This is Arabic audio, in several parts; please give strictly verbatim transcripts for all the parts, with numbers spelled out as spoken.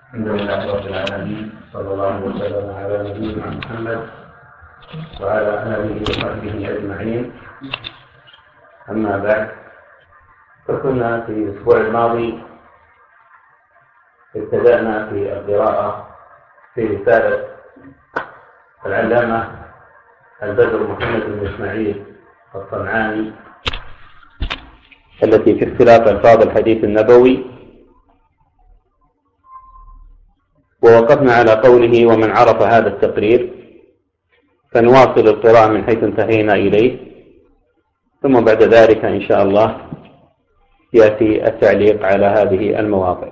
الحمد لله رب العالمين، صلى الله وسلم على نبينا محمد وعلى آله وصحبه أجمعين. أما بعد، فكنا في الأسبوع الماضي ابتدأنا في القراءة في رسالة العلامة البدر محمد بن إسماعيل الصنعاني التي في اختلاف ألفاظ الحديث النبوي، ووقفنا على قوله: ومن عرف هذا التقرير. فنواصل القراءة من حيث انتهينا إليه، ثم بعد ذلك إن شاء الله يأتي التعليق على هذه المواضع.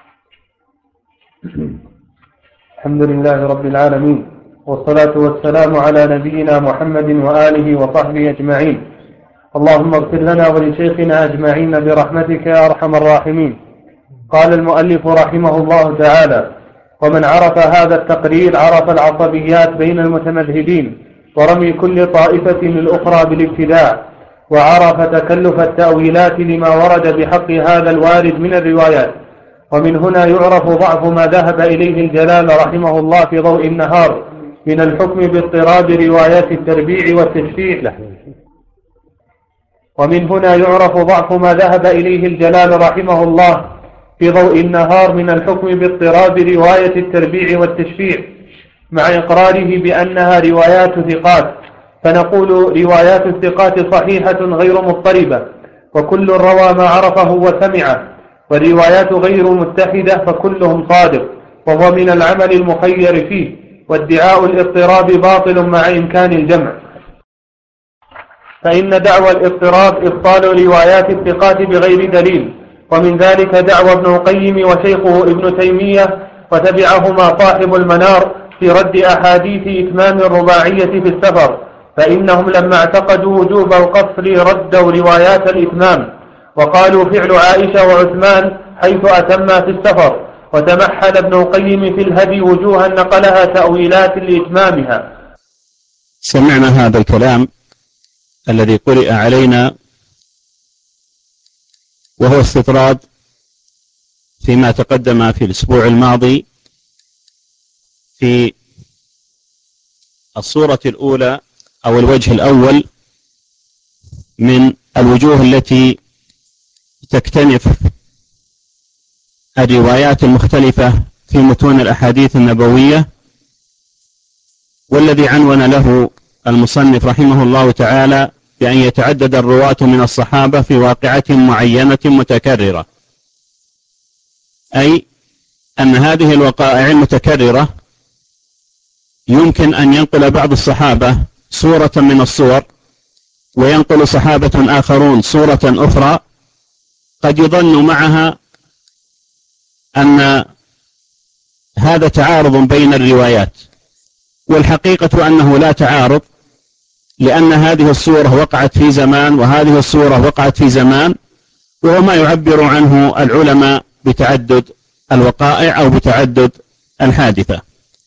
الحمد لله رب العالمين، والصلاة والسلام على نبينا محمد وآله وصحبه أجمعين. اللهم اغفر لنا ولشيخنا أجمعين برحمتك يا أرحم الراحمين. قال المؤلف رحمه الله تعالى: ومن عرف هذا التقرير عرف العصبيات بين المتمذهبين ورمي كل طائفة للأخرى بالابتداع، وعرف تكلف التأويلات لما ورد بحق هذا الوارد من الروايات. ومن هنا يعرف ضعف ما ذهب إليه الجلال رحمه الله في ضوء النهار من الحكم باضطراب روايات التربيع والتشفيع. ومن هنا يعرف ضعف ما ذهب إليه الجلال رحمه الله في ضوء النهار من الحكم باضطراب رواية التربيع والتشفيع، مع إقراره بأنها روايات ثقات، فنقول روايات الثقات صحيحة غير مضطربة، وكل روى ما عرفه وسمعه، والروايات غير متحدة فكلهم صادق، وهو من العمل المخير فيه، وادعاء الاضطراب باطل مع إمكان الجمع، فإن دعوى الاضطراب إبطال روايات الثقات بغير دليل. ومن ذلك دعوى ابن القيم وشيخه ابن تيمية وتبعهما صاحب المنار في رد أحاديث إتمام الرباعية في السفر، فإنهم لما اعتقدوا وجوب القصر ردوا روايات الإتمام، وقالوا فعل عائشة وعثمان حيث أتما في السفر، وتمحل ابن القيم في الهدي وجوها نقلها تأويلات لإتمامها. سمعنا هذا الكلام الذي قرئ علينا، وهو استطراد فيما تقدم في الأسبوع الماضي في الصورة الأولى أو الوجه الأول من الوجوه التي تكتنف الروايات المختلفة في متون الأحاديث النبوية، والذي عنون له المصنف رحمه الله تعالى بأن يتعدد الرواة من الصحابة في واقعة معينة متكررة، أي أن هذه الوقائع المتكررة يمكن أن ينقل بعض الصحابة صورة من الصور، وينقل صحابة آخرون صورة أخرى قد يظن معها أن هذا تعارض بين الروايات، والحقيقة أنه لا تعارض، لأن هذه الصورة وقعت في زمان وهذه الصورة وقعت في زمان، وهو ما يعبر عنه العلماء بتعدد الوقائع أو بتعدد الحادثة.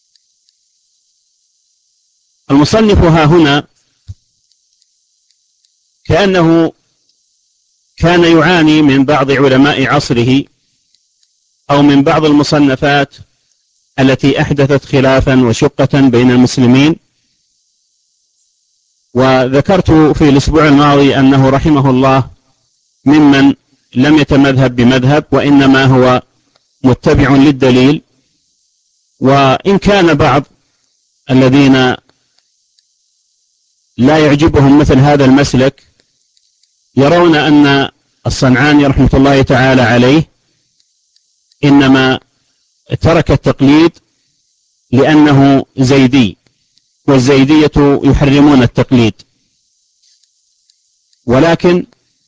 المصنف ها هنا كأنه كان يعاني من بعض علماء عصره أو من بعض المصنفات التي أحدثت خلافا وشقة بين المسلمين. وذكرت في الأسبوع الماضي أنه رحمه الله ممن لم يتمذهب بمذهب، وإنما هو متبع للدليل. وإن كان بعض الذين لا يعجبهم مثل هذا المسلك يرون أن الصنعاني رحمة الله تعالى عليه إنما ترك التقليد لأنه زيدي، والزيدية يحرمون التقليد، ولكن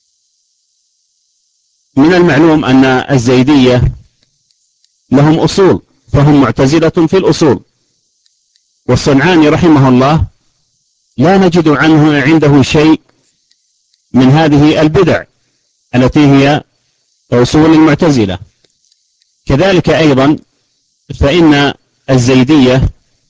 من المعلوم أن الزيدية لهم أصول، فهم معتزلة في الأصول، والصنعاني رحمه الله لا نجد عنه عنده شيء من هذه البدع التي هي أصول المعتزلة. كذلك أيضا فإن الزيدية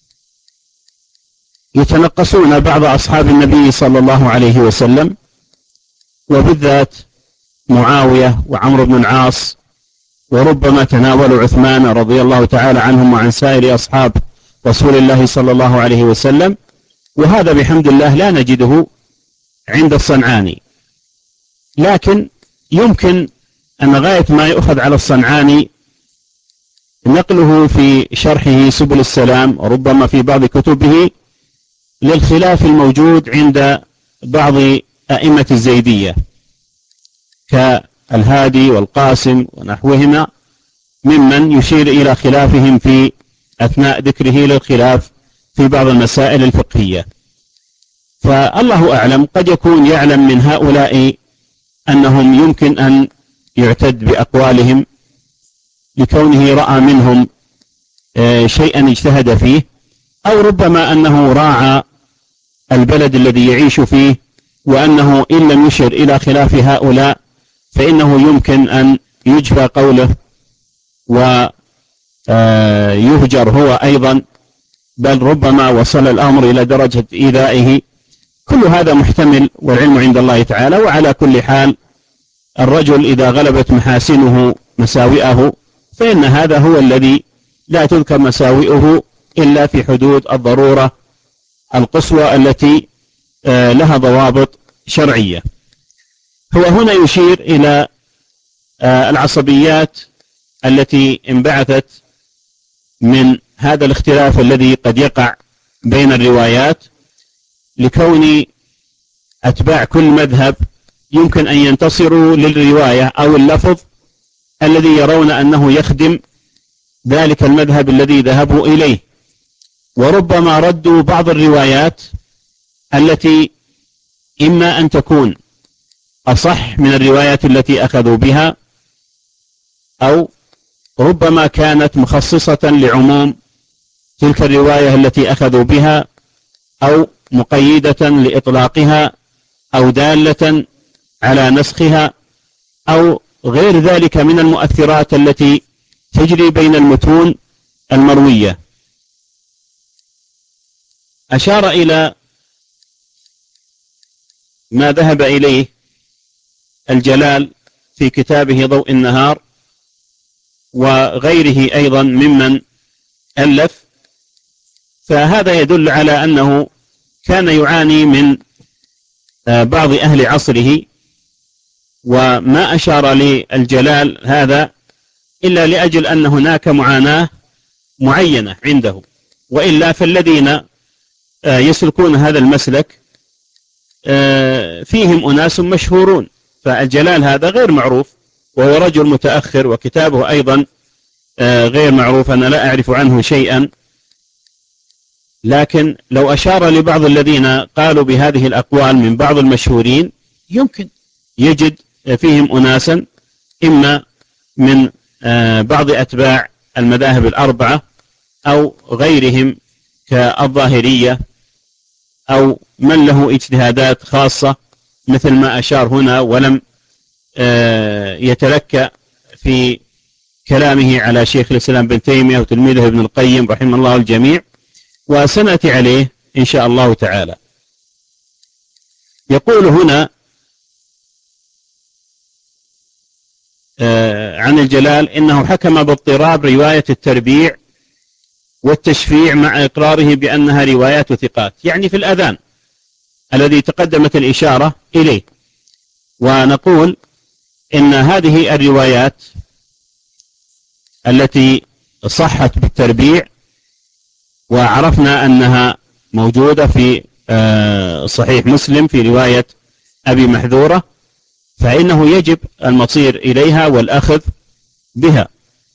يتنقصون بعض أصحاب النبي صلى الله عليه وسلم، وبالذات معاوية وعمرو بن العاص وربما تناولوا عثمان رضي الله تعالى عنهم وعن سائر أصحاب رسول الله صلى الله عليه وسلم، وهذا بحمد الله لا نجده عند الصنعاني. لكن يمكن أن غاية ما يؤخذ على الصنعاني نقله في شرحه سبل السلام وربما في بعض كتبه للخلاف الموجود عند بعض أئمة الزيدية كالهادي والقاسم ونحوهما، ممن يشير إلى خلافهم في أثناء ذكره للخلاف في بعض المسائل الفقهية. فالله أعلم، قد يكون يعلم من هؤلاء أنهم يمكن أن يعتد بأقوالهم لكونه رأى منهم شيئا اجتهد فيه، أو ربما أنه راعى البلد الذي يعيش فيه، وأنه إن لم يشر إلى خلاف هؤلاء فإنه يمكن أن يجفى قوله ويهجر هو أيضا، بل ربما وصل الأمر إلى درجة إيذائه. كل هذا محتمل والعلم عند الله تعالى. وعلى كل حال الرجل إذا غلبت محاسنه مساوئه فإن هذا هو الذي لا تذكر مساوئه إلا في حدود الضرورة القصوى التي لها ضوابط شرعية. هو هنا يشير إلى العصبيات التي انبعثت من هذا الاختلاف الذي قد يقع بين الروايات، لكون أتباع كل مذهب يمكن أن ينتصروا للرواية أو اللفظ الذي يرون أنه يخدم ذلك المذهب الذي ذهبوا إليه، وربما ردوا بعض الروايات التي إما أن تكون أصح من الروايات التي أخذوا بها، أو ربما كانت مخصصة لعموم تلك الرواية التي أخذوا بها، أو مقيدة لإطلاقها، أو دالة على نسخها، أو غير ذلك من المؤثرات التي تجري بين المتون المروية. أشار إلى ما ذهب إليه الجلال في كتابه ضوء النهار، وغيره أيضا ممن ألف، فهذا يدل على أنه كان يعاني من بعض أهل عصره، وما أشار للجلال هذا إلا لأجل أن هناك معاناة معينة عنده، وإلا فالذين يسلكون هذا المسلك فيهم أناس مشهورون، فالجلال هذا غير معروف وهو رجل متأخر، وكتابه أيضا غير معروف، أنا لا أعرف عنه شيئا. لكن لو أشار لبعض الذين قالوا بهذه الأقوال من بعض المشهورين يمكن يجد فيهم أناسا إما من بعض أتباع المذاهب الأربعة أو غيرهم كالظاهرية، أو من له اجتهادات خاصة مثل ما أشار هنا، ولم يتلكأ في كلامه على شيخ الإسلام بن تيمية وتلميذه ابن القيم رحمه الله الجميع، وسنأتي عليه إن شاء الله تعالى. يقول هنا عن الجلال إنه حكم باضطراب رواية التربيع والتشفيع مع إقراره بأنها روايات ثقات، يعني في الأذان الذي تقدمت الإشارة إليه. ونقول إن هذه الروايات التي صحت بالتربيع وعرفنا أنها موجودة في صحيح مسلم في رواية أبي محذورة، فإنه يجب المصير إليها والأخذ بها،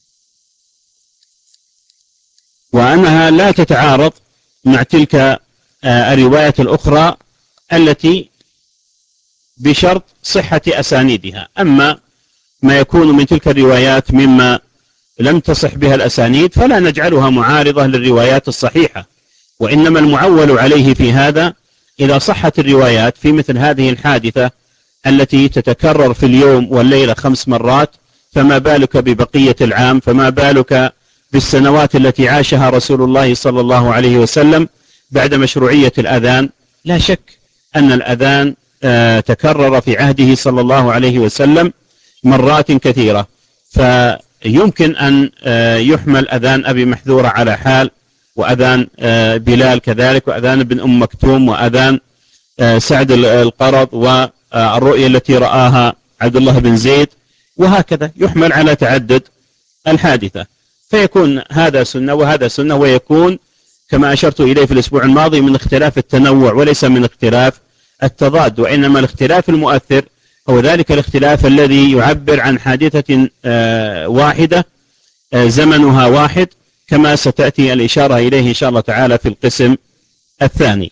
وأنها لا تتعارض مع تلك الروايات الأخرى التي بشرط صحة أسانيدها. أما ما يكون من تلك الروايات مما لم تصح بها الأسانيد فلا نجعلها معارضة للروايات الصحيحة، وإنما المعول عليه في هذا إذا صحت الروايات في مثل هذه الحادثة التي تتكرر في اليوم والليلة خمس مرات، فما بالك ببقية العام، فما بالك بالسنوات التي عاشها رسول الله صلى الله عليه وسلم بعد مشروعية الأذان. لا شك أن الأذان تكرر في عهده صلى الله عليه وسلم مرات كثيرة، يمكن أن يحمل أذان أبي محذورة على حال، وأذان بلال كذلك، وأذان ابن أم مكتوم، وأذان سعد القرض، والرؤية التي رآها عبد الله بن زيد، وهكذا يحمل على تعدد الحادثة، فيكون هذا سنة وهذا سنة، ويكون كما أشرت إليه في الأسبوع الماضي من اختلاف التنوع وليس من اختلاف التضاد، وإنما الاختلاف المؤثر هو ذلك الاختلاف الذي يعبر عن حادثة واحدة زمنها واحد، كما ستأتي الإشارة إليه إن شاء الله تعالى في القسم الثاني.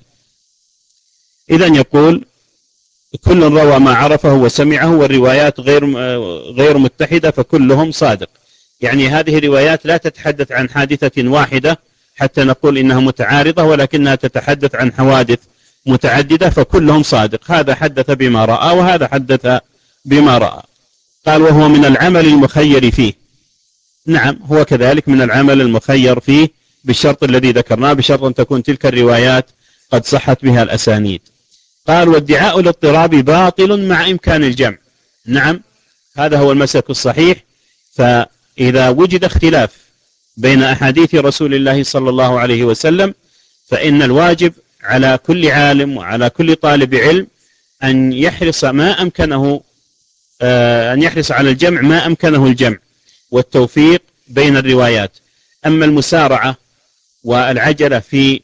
إذن يقول: كل روى ما عرفه وسمعه، والروايات غير غير متحدة فكلهم صادق. يعني هذه الروايات لا تتحدث عن حادثة واحدة حتى نقول إنها متعارضة، ولكنها تتحدث عن حوادث متعددة، فكلهم صادق. هذا حدث بما رأى وهذا حدث بما رأى. قال: وهو من العمل المخير فيه. نعم، هو كذلك من العمل المخير فيه بالشرط الذي ذكرناه، بشرط أن تكون تلك الروايات قد صحت بها الأسانيد. قال: وادعاء الاضطراب باطل مع إمكان الجمع. نعم، هذا هو المسلك الصحيح. فإذا وجد اختلاف بين أحاديث رسول الله صلى الله عليه وسلم، فإن الواجب على كل عالم وعلى كل طالب علم أن يحرص ما أمكنه أن يحرص على الجمع ما أمكنه الجمع والتوفيق بين الروايات. أما المسارعة والعجلة في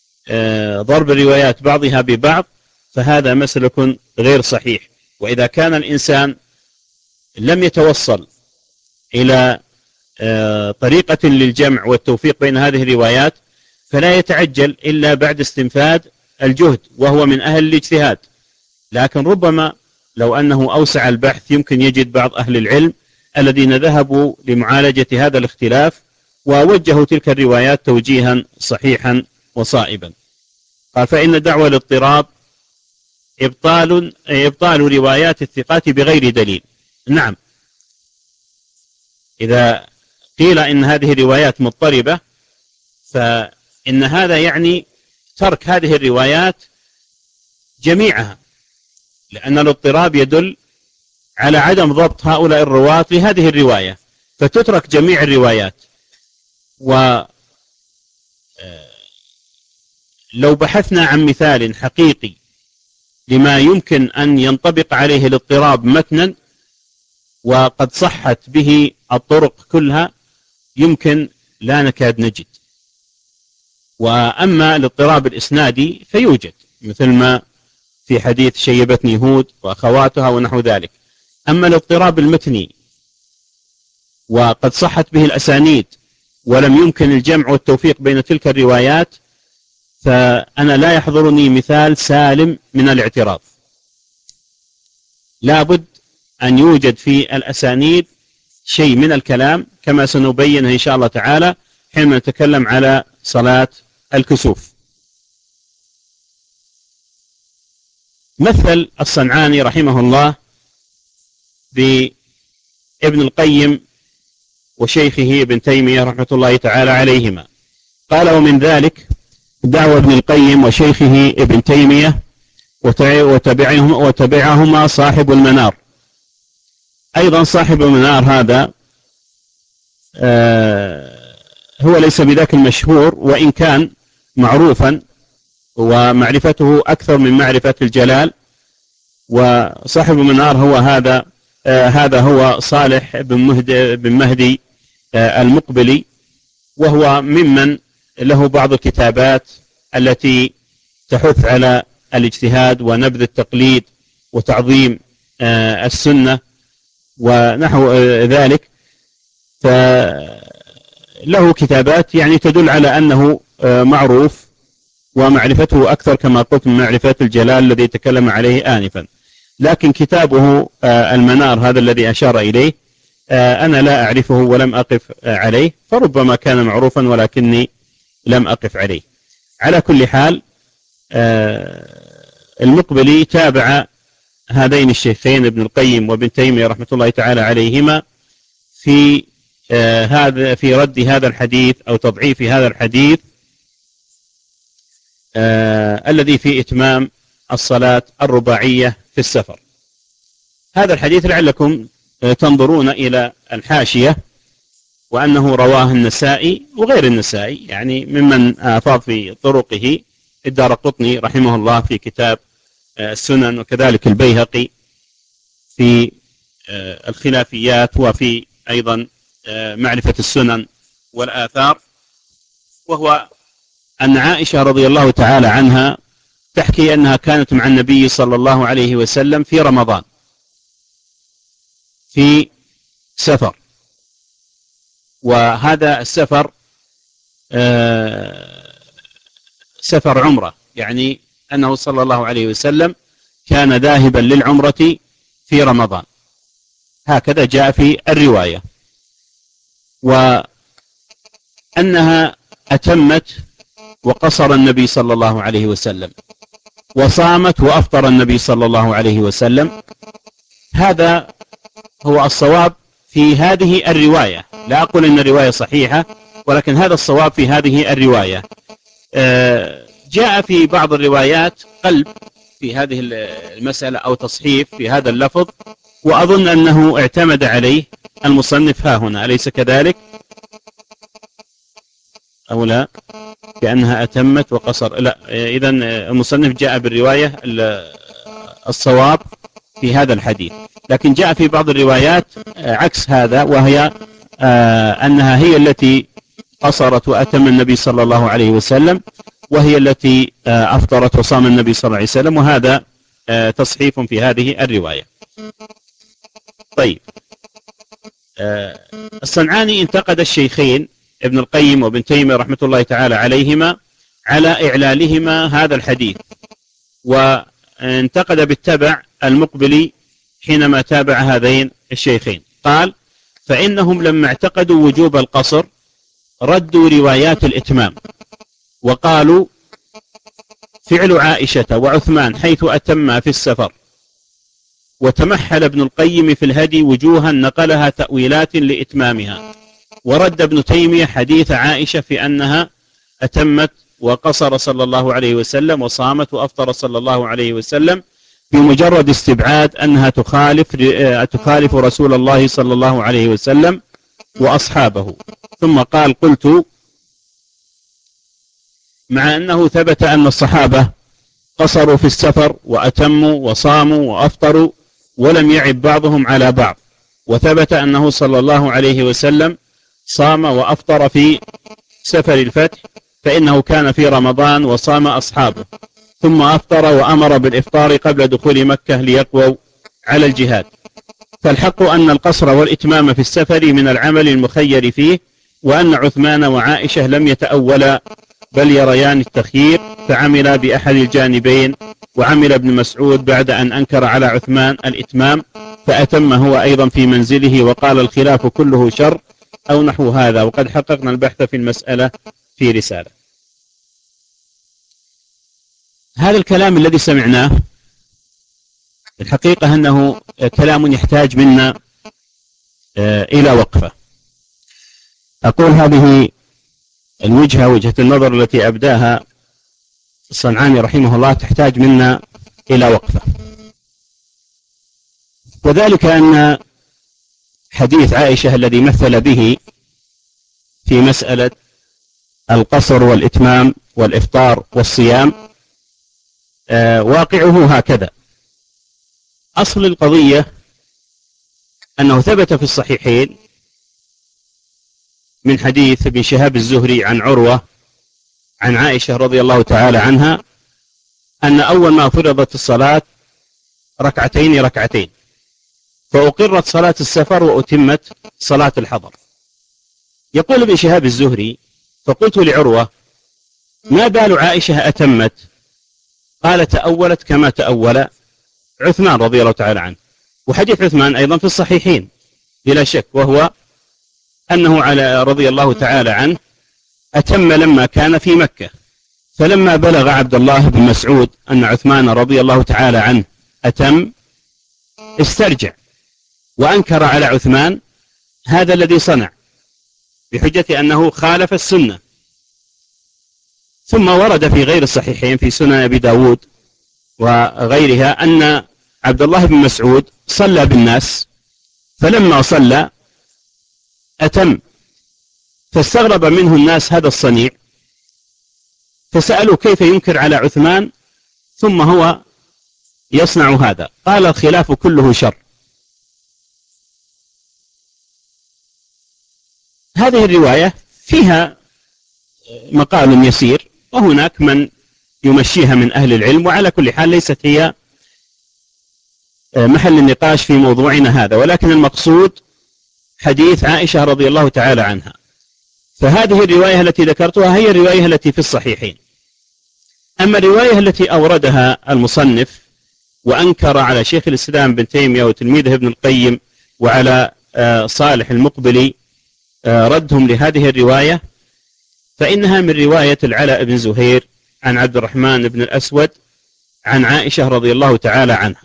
ضرب الروايات بعضها ببعض فهذا مسلك غير صحيح. وإذا كان الإنسان لم يتوصل إلى طريقة للجمع والتوفيق بين هذه الروايات فلا يتعجل إلا بعد استنفاد الجهد، وهو من أهل الاجتهاد. لكن ربما لو أنه أوسع البحث يمكن يجد بعض أهل العلم الذين ذهبوا لمعالجة هذا الاختلاف ووجهوا تلك الروايات توجيها صحيحا وصائبا. قال: فإن دعوى الاضطراب إبطال إبطال روايات الثقات بغير دليل. نعم، إذا قيل إن هذه الروايات مضطربة فإن هذا يعني ترك هذه الروايات جميعها، لأن الاضطراب يدل على عدم ضبط هؤلاء الرواة لهذه الرواية، فتترك جميع الروايات. ولو بحثنا عن مثال حقيقي لما يمكن أن ينطبق عليه الاضطراب متنا وقد صحت به الطرق كلها يمكن لا نكاد نجد. وأما الاضطراب الإسنادي فيوجد، مثل ما في حديث شيبتني هود وأخواتها ونحو ذلك. أما الاضطراب المتني وقد صحت به الأسانيد ولم يمكن الجمع والتوفيق بين تلك الروايات فأنا لا يحضرني مثال سالم من الاعتراض. لابد أن يوجد في الأسانيد شيء من الكلام كما سنبينه إن شاء الله تعالى حينما نتكلم على صلاة الكسوف. مثل الصنعاني رحمه الله بابن القيم وشيخه ابن تيمية رحمة الله تعالى عليهما. قال: ومن ذلك دعوى ابن القيم وشيخه ابن تيمية وتبعهما, وتبعهما صاحب المنار. أيضا صاحب المنار هذا آه هو ليس بذاك المشهور، وإن كان معروفا ومعرفته أكثر من معرفة الجلال. وصاحب المنار هو هذا آه هذا هو صالح بن مهدي, بن مهدي آه المقبلي، وهو ممن له بعض الكتابات التي تحث على الاجتهاد ونبذ التقليد وتعظيم آه السنة ونحو ذلك. فله كتابات يعني تدل على أنه معروف ومعرفته أكثر كما قلت من معرفة الجلال الذي تكلم عليه آنفا. لكن كتابه المنار هذا الذي أشار إليه أنا لا أعرفه ولم أقف عليه، فربما كان معروفا ولكني لم أقف عليه. على كل حال المقبلي تابع هذين الشيخين ابن القيم وابن تيمية رحمة الله تعالى عليهما في آه هذا في رد هذا الحديث أو تضعيف هذا الحديث آه الذي في إتمام الصلاة الرباعية في السفر. هذا الحديث لعلكم آه تنظرون إلى الحاشية وأنه رواه النسائي وغير النسائي، يعني ممن أفاض في طرقه الدارقطني رحمه الله في كتاب السنن، وكذلك البيهقي في الخلافيات، وفي أيضا معرفة السنن والآثار. وهو أن عائشة رضي الله تعالى عنها تحكي أنها كانت مع النبي صلى الله عليه وسلم في رمضان في سفر، وهذا السفر سفر عمرة، يعني أنه صلى الله عليه وسلم كان ذاهبا للعمرة في رمضان، هكذا جاء في الرواية. وأنها أتمت وقصر النبي صلى الله عليه وسلم، وصامت وأفطر النبي صلى الله عليه وسلم. هذا هو الصواب في هذه الرواية، لا أقول أن الرواية صحيحة، ولكن هذا الصواب في هذه الرواية. جاء في بعض الروايات قلب في هذه المسألة أو تصحيف في هذا اللفظ، وأظن أنه اعتمد عليه المصنف ها هنا، أليس كذلك أو لا؟ كأنها أتمت وقصر، لا، إذن المصنف جاء بالرواية الصواب في هذا الحديث، لكن جاء في بعض الروايات عكس هذا، وهي أنها هي التي قصرت وأتم النبي صلى الله عليه وسلم، وهي التي أفطرت وصام النبي صلى الله عليه وسلم، وهذا تصحيف في هذه الرواية. طيب، الصنعاني انتقد الشيخين ابن القيم وابن تيمية رحمة الله تعالى عليهما على إعلالهما هذا الحديث، وانتقد بالتبع المقبلي حينما تابع هذين الشيخين. قال: فإنهم لما اعتقدوا وجوب القصر ردوا روايات الإتمام، وقالوا: فعل عائشة وعثمان حيث أتما في السفر. وتمحل ابن القيم في الهدي وجوها نقلها تأويلات لإتمامها، ورد ابن تيمية حديث عائشة في أنها أتمت وقصر صلى الله عليه وسلم، وصامت وأفطر صلى الله عليه وسلم، بمجرد استبعاد أنها تخالف تخالف رسول الله صلى الله عليه وسلم وأصحابه. ثم قال: قلت: مع أنه ثبت أن الصحابة قصروا في السفر وأتموا وصاموا وأفطروا ولم يعب بعضهم على بعض، وثبت أنه صلى الله عليه وسلم صام وأفطر في سفر الفتح، فإنه كان في رمضان وصام أصحابه، ثم أفطر وأمر بالإفطار قبل دخول مكة ليقووا على الجهاد. فالحق أن القصر والإتمام في السفر من العمل المخير فيه، وأن عثمان وعائشة لم يتأولا بل يريان التخيير، فعمل بأحد الجانبين. وعمل ابن مسعود بعد أن أنكر على عثمان الإتمام فأتم هو أيضا في منزله، وقال: الخلاف كله شر، أو نحو هذا. وقد حققنا البحث في المسألة في رسالة. هذا الكلام الذي سمعناه الحقيقة أنه كلام يحتاج منا إلى وقفة. أقول هذه الوجهة، وجهة النظر التي أبداها الصنعاني رحمه الله، تحتاج منا إلى وقفة، وذلك أن حديث عائشة الذي مثل به في مسألة القصر والإتمام والإفطار والصيام واقعه هكذا. أصل القضية أنه ثبت في الصحيحين من حديث ابن شهاب الزهري عن عروة عن عائشة رضي الله تعالى عنها أن أول ما فرضت الصلاة ركعتين ركعتين، فأقرت صلاة السفر وأتمت صلاة الحضر. يقول ابن شهاب الزهري: فقلت لعروة: ما بال عائشة أتمت؟ قال: تأولت كما تأول عثمان رضي الله تعالى عنه. وحديث عثمان أيضا في الصحيحين بلا شك، وهو أنه على رضي الله تعالى عنه أتم لما كان في مكة، فلما بلغ عبد الله بن مسعود أن عثمان رضي الله تعالى عنه أتم استرجع وأنكر على عثمان هذا الذي صنع بحجة أنه خالف السنة. ثم ورد في غير الصحيحين في سنن أبي داود وغيرها أن عبد الله بن مسعود صلى بالناس، فلما صلى أتم فاستغرب منه الناس هذا الصنيع، فسألوا كيف ينكر على عثمان ثم هو يصنع هذا؟ قال الخلاف كله شر. هذه الرواية فيها مقال يسير، وهناك من يمشيها من أهل العلم، وعلى كل حال ليست هي محل النقاش في موضوعنا هذا، ولكن المقصود حديث عائشة رضي الله تعالى عنها. فهذه الرواية التي ذكرتها هي الرواية التي في الصحيحين. أما الرواية التي أوردها المصنف وأنكر على شيخ الإسلام بن تيمية وتلميذه ابن القيم وعلى صالح المقبلي ردهم لهذه الرواية، فإنها من رواية العلاء بن زهير عن عبد الرحمن بن الأسود عن عائشة رضي الله تعالى عنها.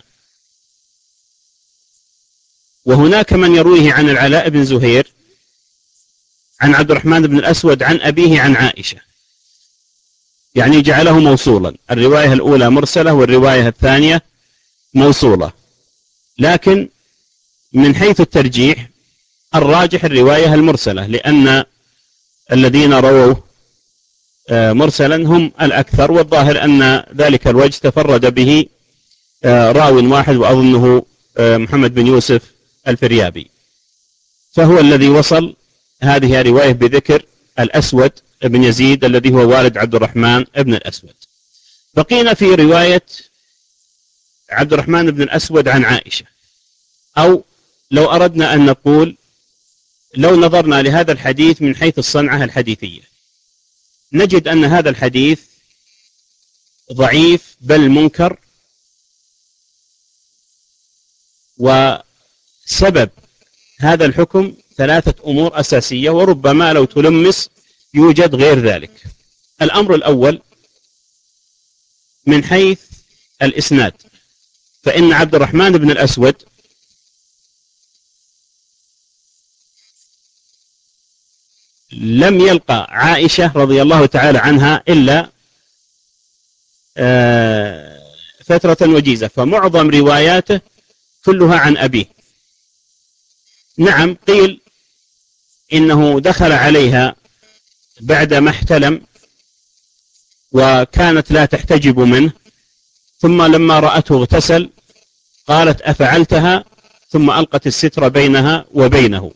وهناك من يرويه عن العلاء بن زهير عن عبد الرحمن بن الأسود عن أبيه عن عائشة، يعني جعله موصولا. الرواية الأولى مرسلة والرواية الثانية موصولة، لكن من حيث الترجيح الراجح الرواية المرسلة، لأن الذين رووا مرسلا هم الأكثر، والظاهر أن ذلك الوجه تفرد به راو واحد وأظنه محمد بن يوسف الفريابي، فهو الذي وصل هذه الرواية بذكر الأسود بن يزيد الذي هو والد عبد الرحمن بن الأسود. بقينا في رواية عبد الرحمن بن الأسود عن عائشة، أو لو أردنا أن نقول لو نظرنا لهذا الحديث من حيث الصنعة الحديثية نجد أن هذا الحديث ضعيف بل منكر، وسبب هذا الحكم ثلاثة أمور أساسية، وربما لو تلمس يوجد غير ذلك. الأمر الأول من حيث الإسناد، فإن عبد الرحمن بن الأسود لم يلقى عائشة رضي الله تعالى عنها إلا فترة وجيزة، فمعظم رواياته كلها عن أبيه. نعم قيل إنه دخل عليها بعدما احتلم وكانت لا تحتجب منه، ثم لما رأته اغتسل قالت أفعلتها، ثم ألقت الستر بينها وبينه.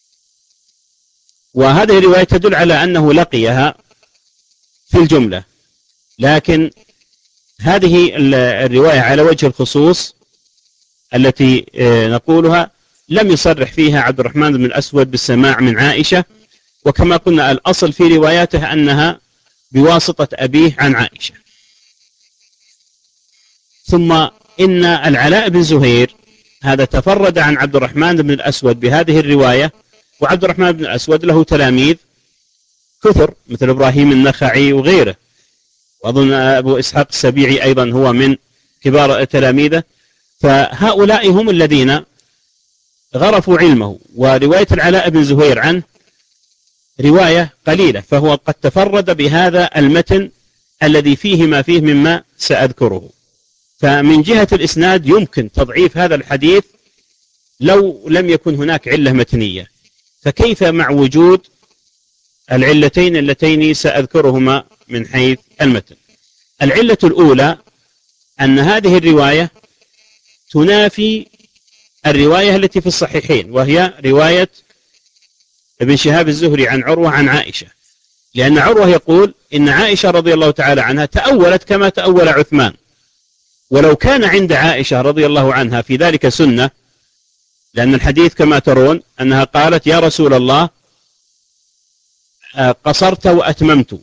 وهذه الرواية تدل على أنه لقيها في الجملة، لكن هذه الرواية على وجه الخصوص التي نقولها لم يصرح فيها عبد الرحمن بن الأسود بالسماع من عائشة، وكما قلنا الأصل في رواياته أنها بواسطة أبيه عن عائشة. ثم إن العلاء بن زهير هذا تفرد عن عبد الرحمن بن الأسود بهذه الرواية، وعبد الرحمن بن الأسود له تلاميذ كثر مثل إبراهيم النخعي وغيره، وأظن أبو إسحاق السبيعي أيضا هو من كبار تلاميذه، فهؤلاء هم الذين غرفوا علمه. ورواية العلاء بن زهير عنه رواية قليلة، فهو قد تفرد بهذا المتن الذي فيه ما فيه مما سأذكره. فمن جهة الإسناد يمكن تضعيف هذا الحديث لو لم يكن هناك علة متنية، فكيف مع وجود العلتين اللتين سأذكرهما من حيث المتن؟ العلة الأولى أن هذه الرواية تنافي الرواية التي في الصحيحين، وهي رواية ابن شهاب الزهري عن عروة عن عائشة، لأن عروة يقول إن عائشة رضي الله تعالى عنها تأولت كما تأول عثمان، ولو كان عند عائشة رضي الله عنها في ذلك سنة، لأن الحديث كما ترون أنها قالت يا رسول الله قصرت وأتممت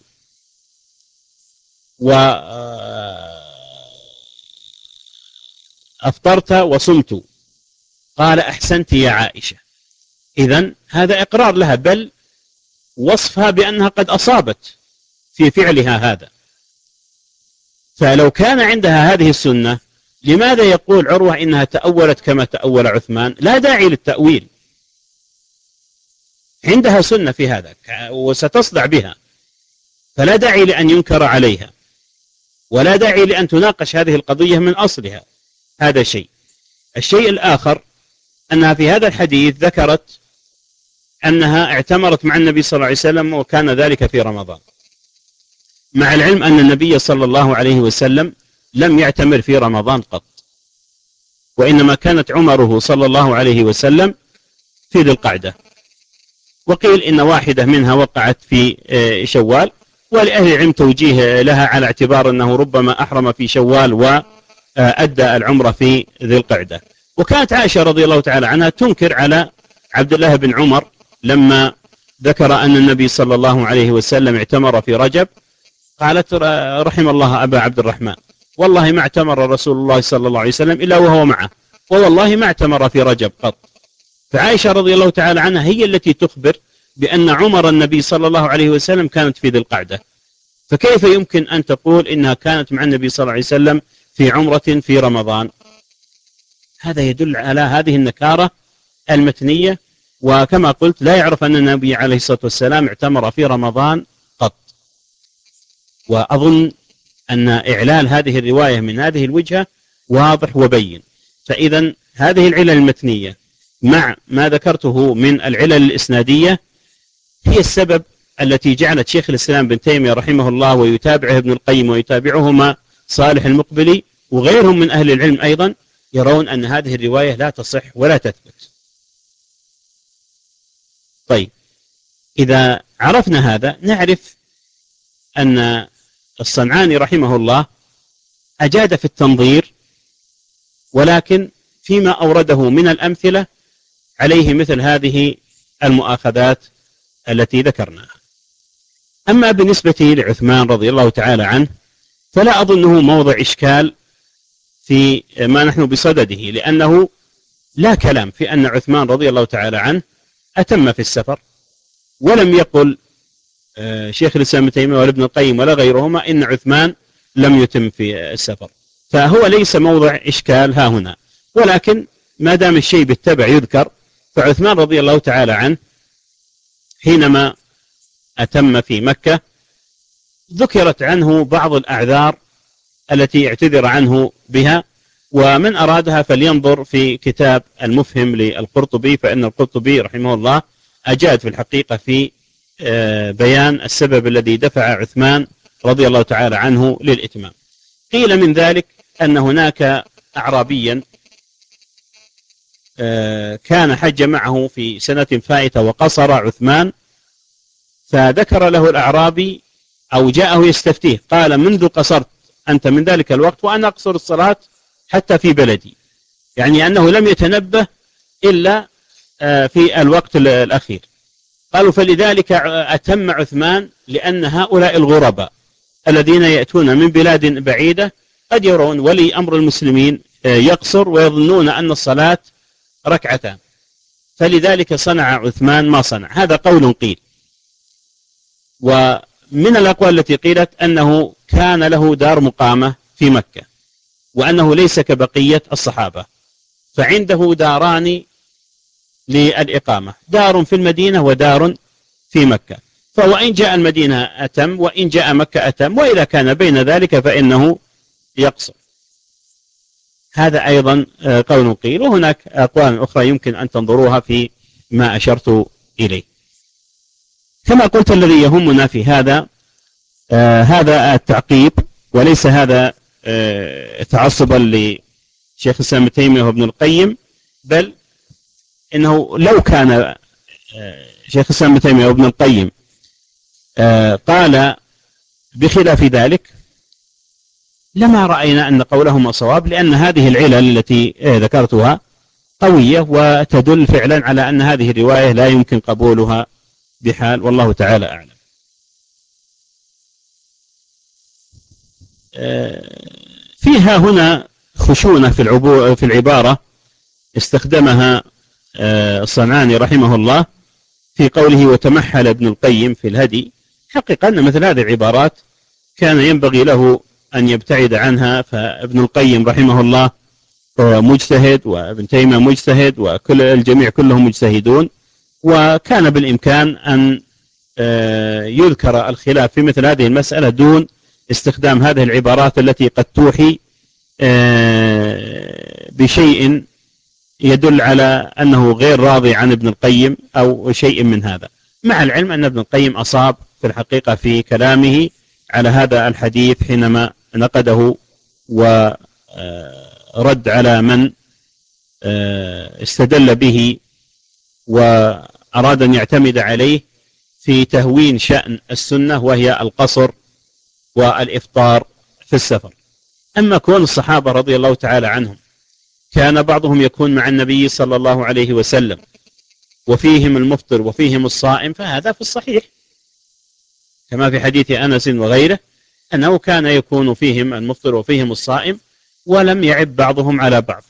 وأفطرت وصمت، قال أحسنت يا عائشة. إذن هذا إقرار لها، بل وصفها بأنها قد أصابت في فعلها هذا. فلو كان عندها هذه السنة لماذا يقول عروة إنها تأولت كما تأول عثمان؟ لا داعي للتأويل، عندها سنة في هذا وستصدع بها، فلا داعي لأن ينكر عليها، ولا داعي لأن تناقش هذه القضية من أصلها. هذا شيء. الشيء الآخر أنها في هذا الحديث ذكرت أنها اعتمرت مع النبي صلى الله عليه وسلم وكان ذلك في رمضان، مع العلم أن النبي صلى الله عليه وسلم لم يعتمر في رمضان قط، وإنما كانت عمره صلى الله عليه وسلم في ذي القعدة. وقيل إن واحدة منها وقعت في شوال، ولأهل العلم توجيه لها على اعتبار أنه ربما أحرم في شوال وأدى العمرة في ذي القعدة. وكانت عائشة رضي الله تعالى عنها تنكر على عبد الله بن عمر لما ذكر أن النبي صلى الله عليه وسلم اعتمر في رجب، قالت رحم الله أبا عبد الرحمن، والله ما اعتمر رسول الله صلى الله عليه وسلم إلا وهو معه، ووالله ما اعتمر في رجب قط. فعائشة رضي الله تعالى عنها هي التي تخبر بأن عمر النبي صلى الله عليه وسلم كانت في ذي القعدة، فكيف يمكن أن تقول إنها كانت مع النبي صلى الله عليه وسلم في عمرة في رمضان؟ هذا يدل على هذه النكارة المتنية. وكما قلت لا يعرف أن النبي عليه الصلاة والسلام اعتمر في رمضان قط. وأظن أن إعلال هذه الرواية من هذه الوجهة واضح وبين. فإذا هذه العلل المتنية مع ما ذكرته من العلل الإسنادية هي السبب التي جعلت شيخ الإسلام بن تيمية رحمه الله ويتابعه ابن القيم ويتابعهما صالح المقبلي وغيرهم من أهل العلم أيضا يرون أن هذه الرواية لا تصح ولا تثبت. طيب، إذا عرفنا هذا نعرف أن الصنعاني رحمه الله أجاد في التنظير، ولكن فيما أورده من الأمثلة عليه مثل هذه المؤاخذات التي ذكرناها. أما بالنسبة لعثمان رضي الله تعالى عنه فلا أظنه موضع إشكال في ما نحن بصدده، لأنه لا كلام في أن عثمان رضي الله تعالى عنه أتم في السفر، ولم يقل شيخ الإسلام ابن تيمية ولا ابن القيم ولا غيرهما إن عثمان لم يتم في السفر، فهو ليس موضع إشكال ها هنا. ولكن ما دام الشيء بالتبع يذكر، فعثمان رضي الله تعالى عنه حينما أتم في مكة ذكرت عنه بعض الأعذار التي اعتذر عنه بها، ومن أرادها فلينظر في كتاب المفهم للقرطبي، فإن القرطبي رحمه الله أجاد في الحقيقة في بيان السبب الذي دفع عثمان رضي الله تعالى عنه للإتمام. قيل من ذلك أن هناك أعرابيا كان حج معه في سنة فائتة وقصر عثمان، فذكر له الأعرابي أو جاءه يستفتيه قال منذ قصرت أنت من ذلك الوقت وأنا أقصر الصلاة حتى في بلدي، يعني أنه لم يتنبه إلا في الوقت الأخير. قالوا فلذلك أتم عثمان، لأن هؤلاء الغرباء الذين يأتون من بلاد بعيدة قد يرون ولي أمر المسلمين يقصر ويظنون أن الصلاة ركعتان، فلذلك صنع عثمان ما صنع. هذا قول قيل. ومن الأقوال التي قيلت أنه كان له دار مقامة في مكة، وأنه ليس كبقية الصحابة، فعنده داران للإقامة، دار في المدينة ودار في مكة، فوإن جاء المدينة أتم وإن جاء مكة أتم، وإذا كان بين ذلك فإنه يقصر. هذا أيضا قول قيل. وهناك أقوال أخرى يمكن أن تنظروها في ما أشرت إليه. كما قلت الذي يهمنا في هذا آه هذا التعقيب، وليس هذا آه تعصبا لشيخ الإسلام ابن تيمية وابن القيم، بل إنه لو كان آه شيخ الإسلام ابن تيمية وابن القيم آه قال بخلاف ذلك لما رأينا أن قولهما صواب، لأن هذه العلل التي ذكرتها قوية وتدل فعلا على أن هذه الرواية لا يمكن قبولها بحال، والله تعالى أعلم. فيها هنا خشونة في العبو في العبارة استخدمها الصنعاني رحمه الله في قوله وتمحل ابن القيم في الهدي. حقيقة أن مثل هذه العبارات كان ينبغي له أن يبتعد عنها، فابن القيم رحمه الله مجتهد وابن تيمية مجتهد وكل الجميع كلهم مجتهدون، وكان بالإمكان أن يذكر الخلاف في مثل هذه المسألة دون استخدام هذه العبارات التي قد توحي بشيء يدل على أنه غير راضي عن ابن القيم أو شيء من هذا، مع العلم أن ابن القيم أصاب في الحقيقة في كلامه على هذا الحديث حينما نقده ورد على من استدل به وأراد أن يعتمد عليه في تهوين شأن السنة وهي القصر والإفطار في السفر. أما كون الصحابة رضي الله تعالى عنهم كان بعضهم يكون مع النبي صلى الله عليه وسلم وفيهم المفطر وفيهم الصائم، فهذا في الصحيح كما في حديث أنس وغيره أنه كان يكون فيهم المفطر وفيهم الصائم ولم يعب بعضهم على بعض.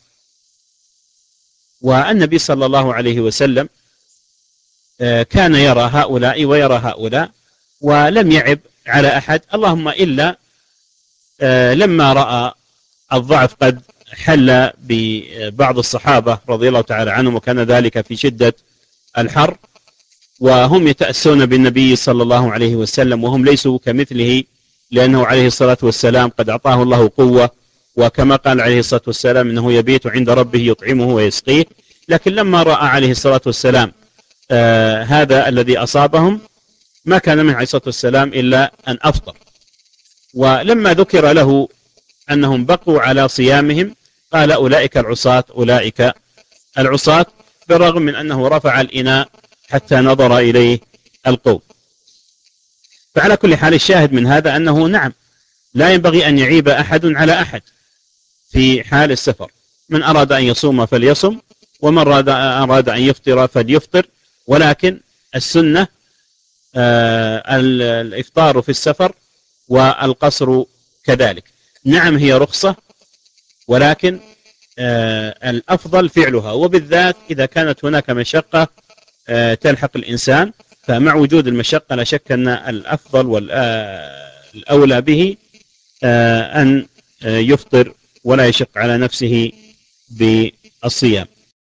والنبي صلى الله عليه وسلم كان يرى هؤلاء ويرى هؤلاء ولم يعب على أحد، اللهم إلا لما رأى الضعف قد حل ببعض الصحابة رضي الله تعالى عنهم، وكان ذلك في شدة الحر وهم يتأسون بالنبي صلى الله عليه وسلم وهم ليسوا كمثله، لأنه عليه الصلاة والسلام قد أعطاه الله قوة، وكما قال عليه الصلاة والسلام إنه يبيت عند ربه يطعمه ويسقيه. لكن لما رأى عليه الصلاة والسلام آه هذا الذي أصابهم ما كان منه عليه الصلاة والسلام إلا أن أفطر. ولما ذكر له أنهم بقوا على صيامهم قال أولئك العصاة أولئك العصاة، بالرغم من أنه رفع الإناء حتى نظر إليه القوم. فعلى كل حال الشاهد من هذا أنه نعم لا ينبغي أن يعيب أحد على أحد في حال السفر، من أراد أن يصوم فليصم ومن أراد أن يفطر فليفطر، ولكن السنة آه الإفطار في السفر والقصر كذلك. نعم هي رخصة، ولكن آه الأفضل فعلها، وبالذات إذا كانت هناك مشقة آه تلحق الإنسان، فمع وجود المشقة لا شك أن الأفضل والأولى به آه أن آه يفطر ولا يشق على نفسه بالصيام.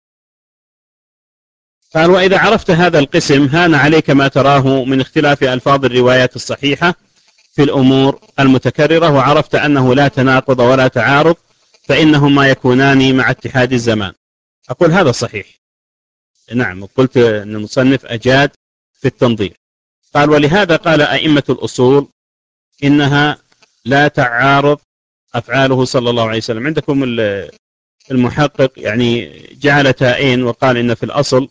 قال وإذا عرفت هذا القسم هان عليك ما تراه من اختلاف ألفاظ الروايات الصحيحة في الأمور المتكررة، وعرفت أنه لا تناقض ولا تعارض فإنهما يكونان مع اتحاد الزمان. أقول هذا صحيح، نعم، قلت أن المصنف أجاد في التنظير. قال ولهذا قال أئمة الأصول إنها لا تعارض أفعاله صلى الله عليه وسلم. عندكم المحقق يعني جعل تاءين وقال إن في الأصل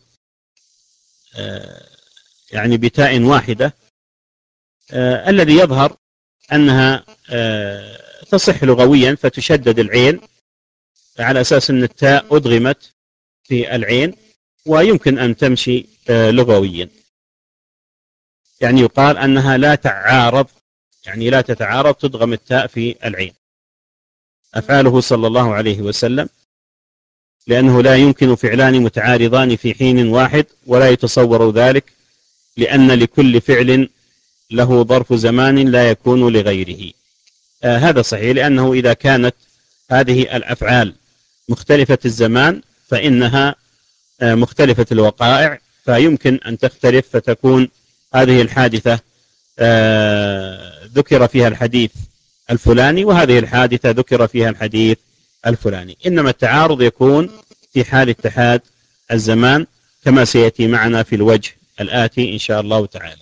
يعني بتاء واحدة، الذي يظهر أنها تصح لغويا فتشدد العين على أساس أن التاء أدغمت في العين ويمكن أن تمشي لغويا، يعني يقال أنها لا تعارض، يعني لا تتعارض، تدغم التاء في العين أفعاله صلى الله عليه وسلم، لأنه لا يمكن فعلان متعارضان في حين واحد ولا يتصور ذلك، لأن لكل فعل له ظرف زمان لا يكون لغيره. آه هذا صحيح، لأنه إذا كانت هذه الأفعال مختلفة الزمان فإنها آه مختلفة الوقائع، فيمكن أن تختلف فتكون هذه الحادثة آه ذكر فيها الحديث الفلاني وهذه الحادثة ذكر فيها الحديث الفلاني، إنما التعارض يكون في حال اتحاد الزمان كما سيأتي معنا في الوجه الآتي إن شاء الله تعالى.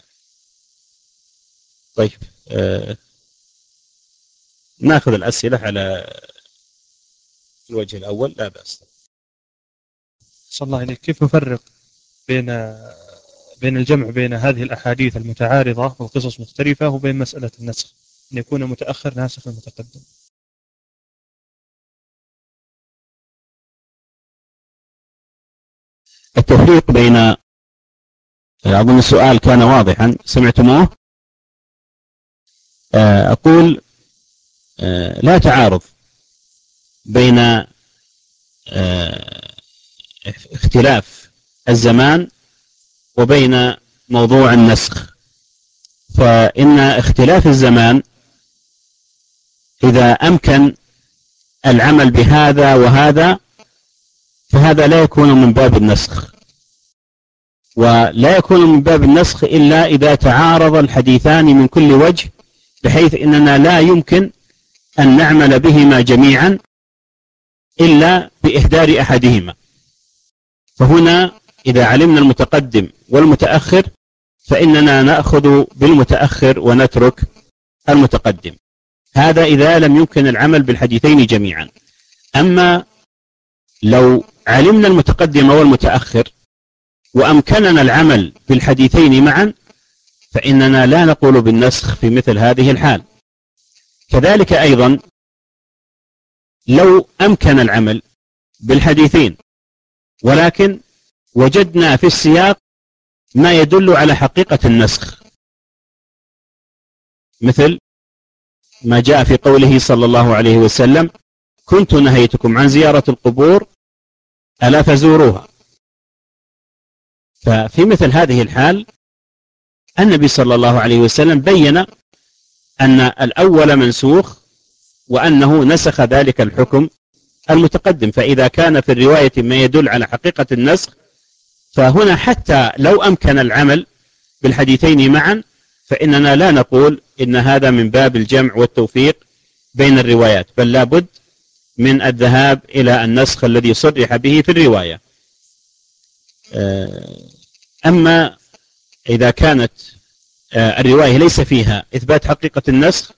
طيب آه نأخذ الأسئلة على الوجه الأول لا بأس. صلى الله عليك، كيف نفرق بين بين الجمع بين هذه الأحاديث المتعارضة وقصص مختلفة وبين مسألة النسخ أن يكون متأخر ناسخ المتقدم؟ التفريق بين، أظن السؤال كان واضحا سمعتموه، أقول لا تعارض بين اختلاف الزمان وبين موضوع النسخ، فإن اختلاف الزمان إذا أمكن العمل بهذا وهذا فهذا لا يكون من باب النسخ، ولا يكون من باب النسخ إلا إذا تعارض الحديثان من كل وجه، بحيث إننا لا يمكن أن نعمل بهما جميعا إلا بإهدار أحدهما. فهنا إذا علمنا المتقدم والمتأخر فإننا نأخذ بالمتأخر ونترك المتقدم. هذا إذا لم يمكن العمل بالحديثين جميعا. أما لو علمنا المتقدم والمتأخر وأمكننا العمل بالحديثين معا فإننا لا نقول بالنسخ في مثل هذه الحال. كذلك أيضا لو أمكن العمل بالحديثين ولكن وجدنا في السياق ما يدل على حقيقة النسخ، مثل ما جاء في قوله صلى الله عليه وسلم: كنت نهيتكم عن زيارة القبور ألا فزوروها. ففي مثل هذه الحال النبي صلى الله عليه وسلم بين أن الأول منسوخ وأنه نسخ ذلك الحكم المتقدم. فإذا كان في الرواية ما يدل على حقيقة النسخ فهنا حتى لو أمكن العمل بالحديثين معا فإننا لا نقول إن هذا من باب الجمع والتوفيق بين الروايات، بل لابد من الذهاب إلى النسخ الذي صرح به في الرواية. أما إذا كانت الرواية ليس فيها إثبات حقيقة النسخ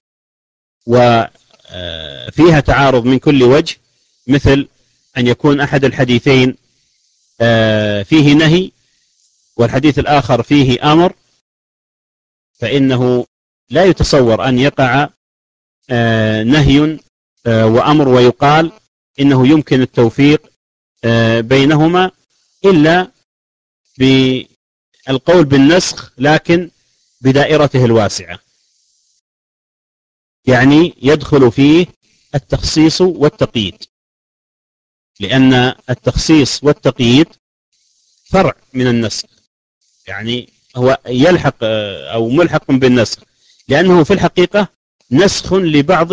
وفيها تعارض من كل وجه، مثل أن يكون أحد الحديثين فيه نهي والحديث الآخر فيه أمر، فإنه لا يتصور أن يقع نهي وأمر ويقال إنه يمكن التوفيق بينهما إلا بالقول بالنسخ لكن بدائرته الواسعة، يعني يدخل فيه التخصيص والتقييد، لأن التخصيص والتقييد فرع من النسخ، يعني هو يلحق أو ملحق بالنسخ، لأنه في الحقيقة نسخ لبعض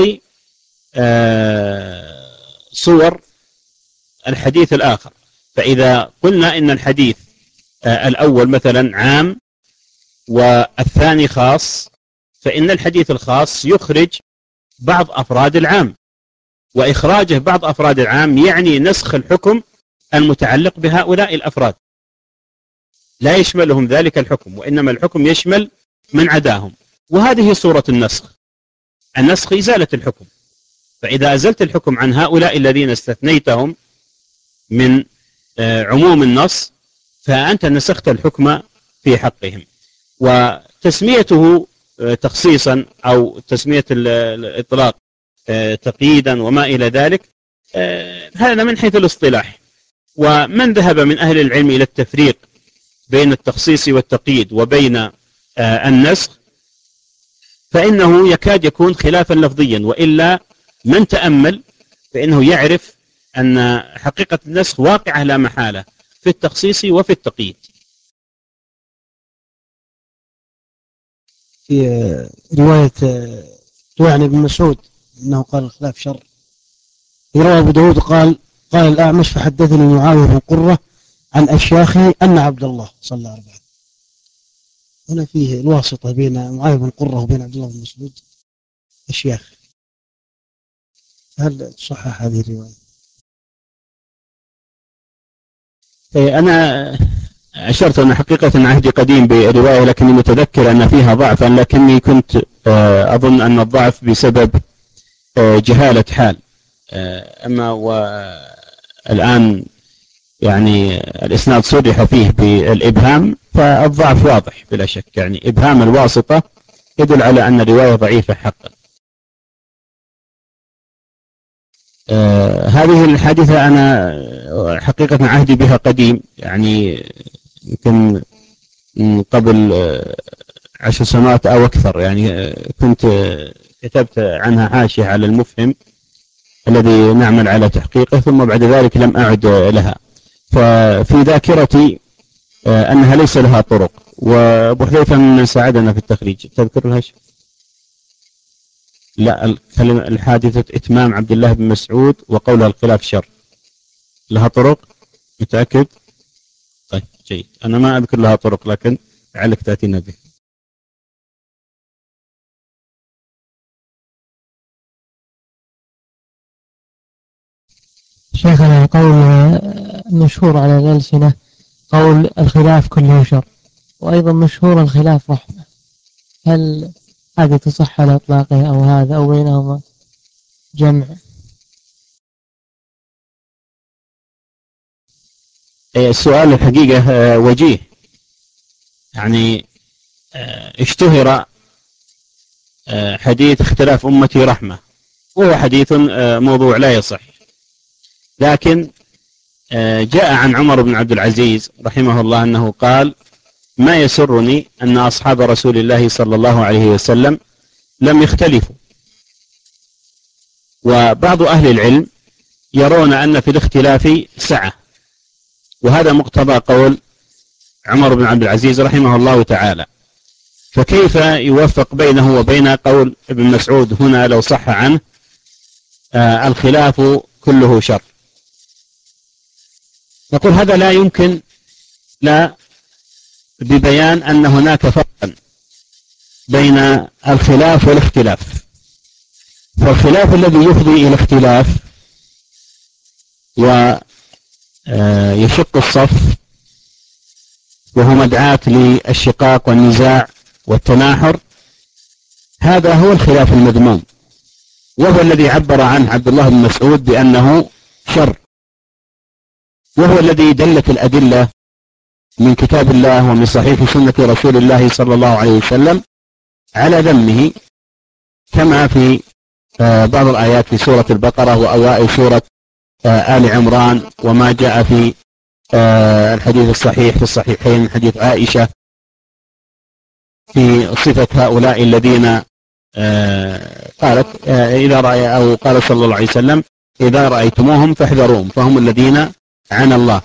صور الحديث الآخر. فإذا قلنا إن الحديث الأول مثلا عام والثاني خاص، فإن الحديث الخاص يخرج بعض أفراد العام، وإخراجه بعض أفراد العام يعني نسخ الحكم المتعلق بهؤلاء الأفراد، لا يشملهم ذلك الحكم، وإنما الحكم يشمل من عداهم. وهذه صورة النسخ. النسخ إزالة الحكم، فإذا أزلت الحكم عن هؤلاء الذين استثنيتهم من عموم النص فأنت نسخت الحكم في حقهم. وتسميته تخصيصا أو تسمية الإطلاق تقييدا وما إلى ذلك هذا من حيث الاصطلاح. ومن ذهب من أهل العلم إلى التفريق بين التخصيص والتقييد وبين النسخ فإنه يكاد يكون خلافا لفظيا، وإلا من تأمل فإنه يعرف أن حقيقة النسخ واقعة لا محالة في التخصيص وفي التقييد. في رواية رواية عن ابن مسعود أنه قال الخلاف شر، روى أبو داود قال قال الأعمش فحدثني معاوية بن قرة عن أشياخه أن عبد الله صلى الله عليه وسلم. هنا فيه الواسطة بين معاوية بن قرة وبين عبد الله بن مسعود أشياخ، هل تصحح هذه الرواية؟ أنا أشرت أن حقيقة عهدي قديم برواية لكني متذكر أن فيها ضعفا، لكني كنت أظن أن الضعف بسبب جهالة حال. أما والآن يعني الإسناد صرح فيه بالإبهام فالضعف واضح بلا شك، يعني إبهام الواسطة يدل على أن الرواية ضعيفة حقا. آه هذه الحادثة أنا حقيقة عهدي بها قديم، يعني يمكن قبل آه عشر سنوات أو أكثر، يعني آه كنت آه كتبت عنها حاشية على المفهم الذي نعمل على تحقيقه، ثم بعد ذلك لم أعد لها. ففي ذاكرتي آه أنها ليس لها طرق، وأبو حذيفة من ساعدنا في التخريج. تذكر لها شيء؟ لا، الكلمة الحادثة إتمام عبد الله بن مسعود وقولها الخلاف شر، لها طرق؟ متأكد؟ طيب جيد، أنا ما أذكر لها طرق لكن لعلك تأتينا به. شيخنا قول مشهور على الألسنة قول الخلاف كله شر، وأيضا مشهور الخلاف رحمة. هل هذا تصح على إطلاقه أو هذا أو بينهما جمع؟ السؤال الحقيقة وجيه، يعني اشتهر حديث اختلاف أمتي رحمة، وهو حديث موضوع لا يصح، لكن جاء عن عمر بن عبد العزيز رحمه الله أنه قال: ما يسرني أن أصحاب رسول الله صلى الله عليه وسلم لم يختلفوا. وبعض أهل العلم يرون أن في الاختلاف سعة، وهذا مقتضى قول عمر بن عبد العزيز رحمه الله تعالى، فكيف يوفق بينه وبين قول ابن مسعود هنا لو صح عنه آه الخلاف كله شر؟ نقول هذا لا يمكن، لا ببيان أن هناك فرقا بين الخلاف والاختلاف. فالخلاف الذي يفضي إلى اختلاف ويشق الصف وهو مدعاة للشقاق والنزاع والتناحر، هذا هو الخلاف المذموم، وهو الذي عبر عنه عبد الله بن مسعود بأنه شر، وهو الذي دلت الأدلة من كتاب الله ومن صحيح سنة رسول الله صلى الله عليه وسلم على ذمه، كما في بعض الآيات في سورة البقرة وأوائل سورة آل عمران، وما جاء في الحديث الصحيح في الصحيحين حديث عائشة في صفة هؤلاء الذين قالت إذا رأي أو قال صلى الله عليه وسلم: إذا رأيتموهم فاحذروهم فهم الذين عن الله.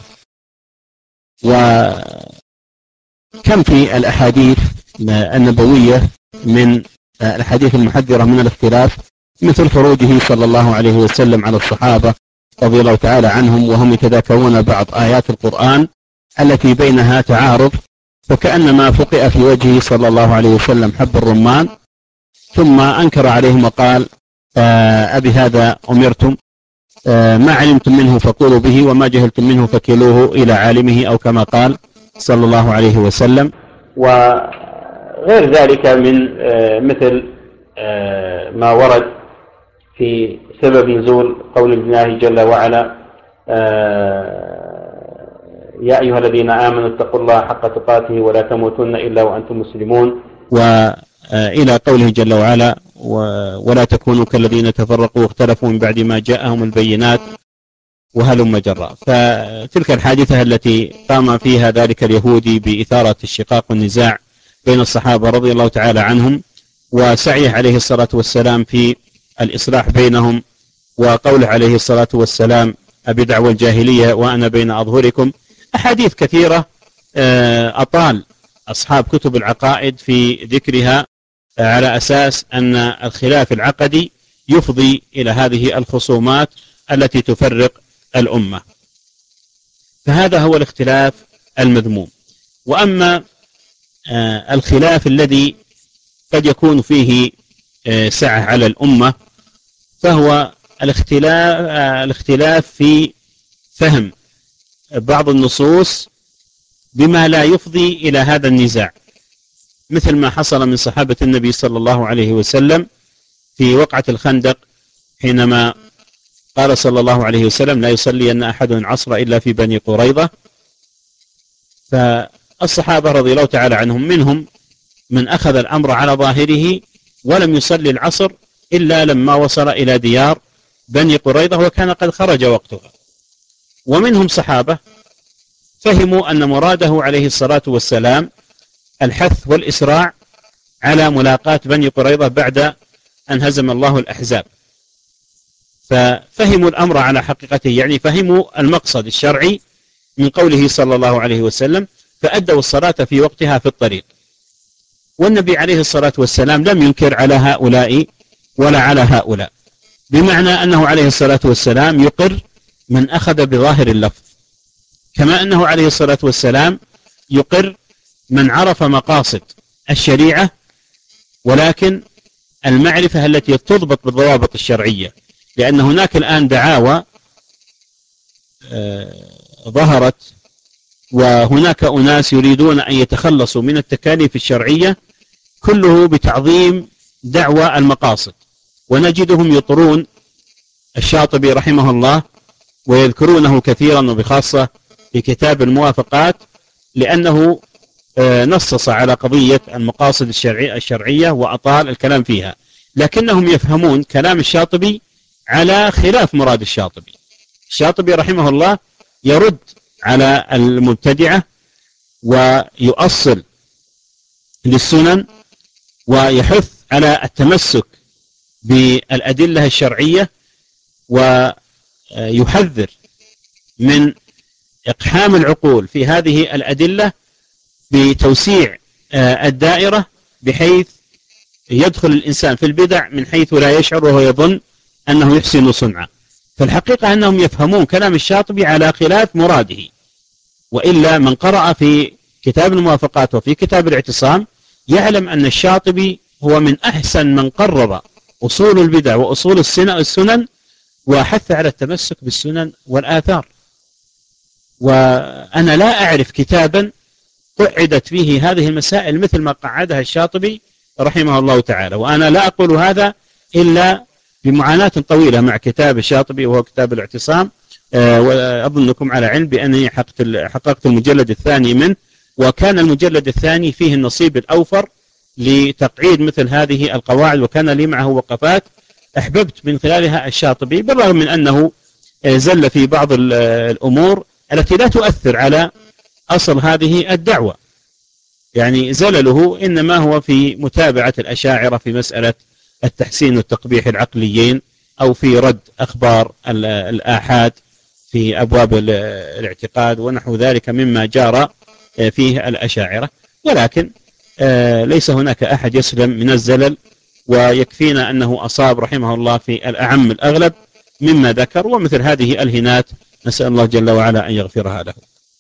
وكم في الأحاديث النبوية من الأحاديث المحذرة من الاختلاف، مثل خروجه صلى الله عليه وسلم على الصحابة رضي الله تعالى عنهم وهم يتذاكرون بعض آيات القرآن التي بينها تعارض، فكأنما فقئ في وجهه صلى الله عليه وسلم حب الرمان، ثم أنكر عليهم وقال: أبي هذا أمرتم، ما علمتم منه فقولوا به وما جهلتم منه فكلوه إلى عالمه، أو كما قال صلى الله عليه وسلم. وغير ذلك من مثل ما ورد في سبب نزول قول الله جل وعلا: يا أيها الذين آمنوا اتقوا الله حق تقاته ولا تموتن إلا وأنتم مسلمون، وإلى قوله جل وعلا: ولا تكونوا كالذين تفرقوا واختلفوا من بعد ما جاءهم البينات وهلم جرا. فتلك الحادثة التي قام فيها ذلك اليهودي بإثارة الشقاق والنزاع بين الصحابة رضي الله تعالى عنهم، وسعيه عليه الصلاة والسلام في الإصلاح بينهم، وقوله عليه الصلاة والسلام: أبي دعوى الجاهلية وأنا بين أظهركم، أحاديث كثيرة أطال أصحاب كتب العقائد في ذكرها على أساس أن الخلاف العقدي يفضي إلى هذه الخصومات التي تفرق الأمة، فهذا هو الاختلاف المذموم. وأما الخلاف الذي قد يكون فيه سعة على الأمة فهو الاختلاف, الاختلاف في فهم بعض النصوص بما لا يفضي إلى هذا النزاع، مثل ما حصل من صحابة النبي صلى الله عليه وسلم في وقعة الخندق، حينما قال صلى الله عليه وسلم: لا يصلي أن أحد العصر إلا في بني قريظة. فالصحابة رضي الله تعالى عنهم منهم من أخذ الأمر على ظاهره ولم يصلي العصر إلا لما وصل إلى ديار بني قريظة وكان قد خرج وقتها، ومنهم صحابة فهموا أن مراده عليه الصلاة والسلام الحث والإسراع على ملاقاة بني قريظة بعد أن هزم الله الأحزاب، ففهموا الأمر على حقيقته، يعني فهموا المقصد الشرعي من قوله صلى الله عليه وسلم، فأدوا الصلاة في وقتها في الطريق. والنبي عليه الصلاة والسلام لم ينكر على هؤلاء ولا على هؤلاء، بمعنى أنه عليه الصلاة والسلام يقر من أخذ بظاهر اللفظ، كما أنه عليه الصلاة والسلام يقر من عرف مقاصد الشريعة، ولكن المعرفة التي تضبط بالضوابط الشرعية، لأن هناك الآن دعاوى ظهرت وهناك أناس يريدون أن يتخلصوا من التكاليف الشرعية كله بتعظيم دعوى المقاصد، ونجدهم يطرون الشاطبي رحمه الله ويذكرونه كثيرا وبخاصة في كتاب الموافقات، لأنه نصص على قضية المقاصد الشرعية وأطال الكلام فيها، لكنهم يفهمون كلام الشاطبي على خلاف مراد الشاطبي. الشاطبي رحمه الله يرد على المبتدعة ويؤصل للسنن ويحث على التمسك بالأدلة الشرعية، ويحذر من إقحام العقول في هذه الأدلة بتوسيع الدائرة بحيث يدخل الإنسان في البدع من حيث لا يشعر وهو يظن أنه يحسن صنعا. فالحقيقة أنهم يفهمون كلام الشاطبي على خلاف مراده، وإلا من قرأ في كتاب الموافقات وفي كتاب الاعتصام يعلم أن الشاطبي هو من أحسن من قرر أصول البدع وأصول السنن وحث على التمسك بالسنن والآثار. وأنا لا أعرف كتابا قعدت فيه هذه المسائل مثل ما قعدها الشاطبي رحمه الله تعالى، وأنا لا أقول هذا إلا بمعاناة طويلة مع كتاب الشاطبي وهو كتاب الاعتصام، وأظنكم على علم بأنني حققت المجلد الثاني منه، وكان المجلد الثاني فيه النصيب الأوفر لتقعيد مثل هذه القواعد، وكان لي معه وقفات أحببت من خلالها الشاطبي، بالرغم من أنه زل في بعض الأمور التي لا تؤثر على أصل هذه الدعوة. يعني زلله إنما هو في متابعة الأشاعرة في مسألة التحسين والتقبيح العقليين، أو في رد أخبار الآحاد في أبواب الاعتقاد ونحو ذلك مما جار فيه الأشاعرة. ولكن ليس هناك أحد يسلم من الزلل، ويكفينا أنه أصاب رحمه الله في الأعم الأغلب مما ذكر، ومثل هذه الهنات نسأل الله جل وعلا أن يغفرها له.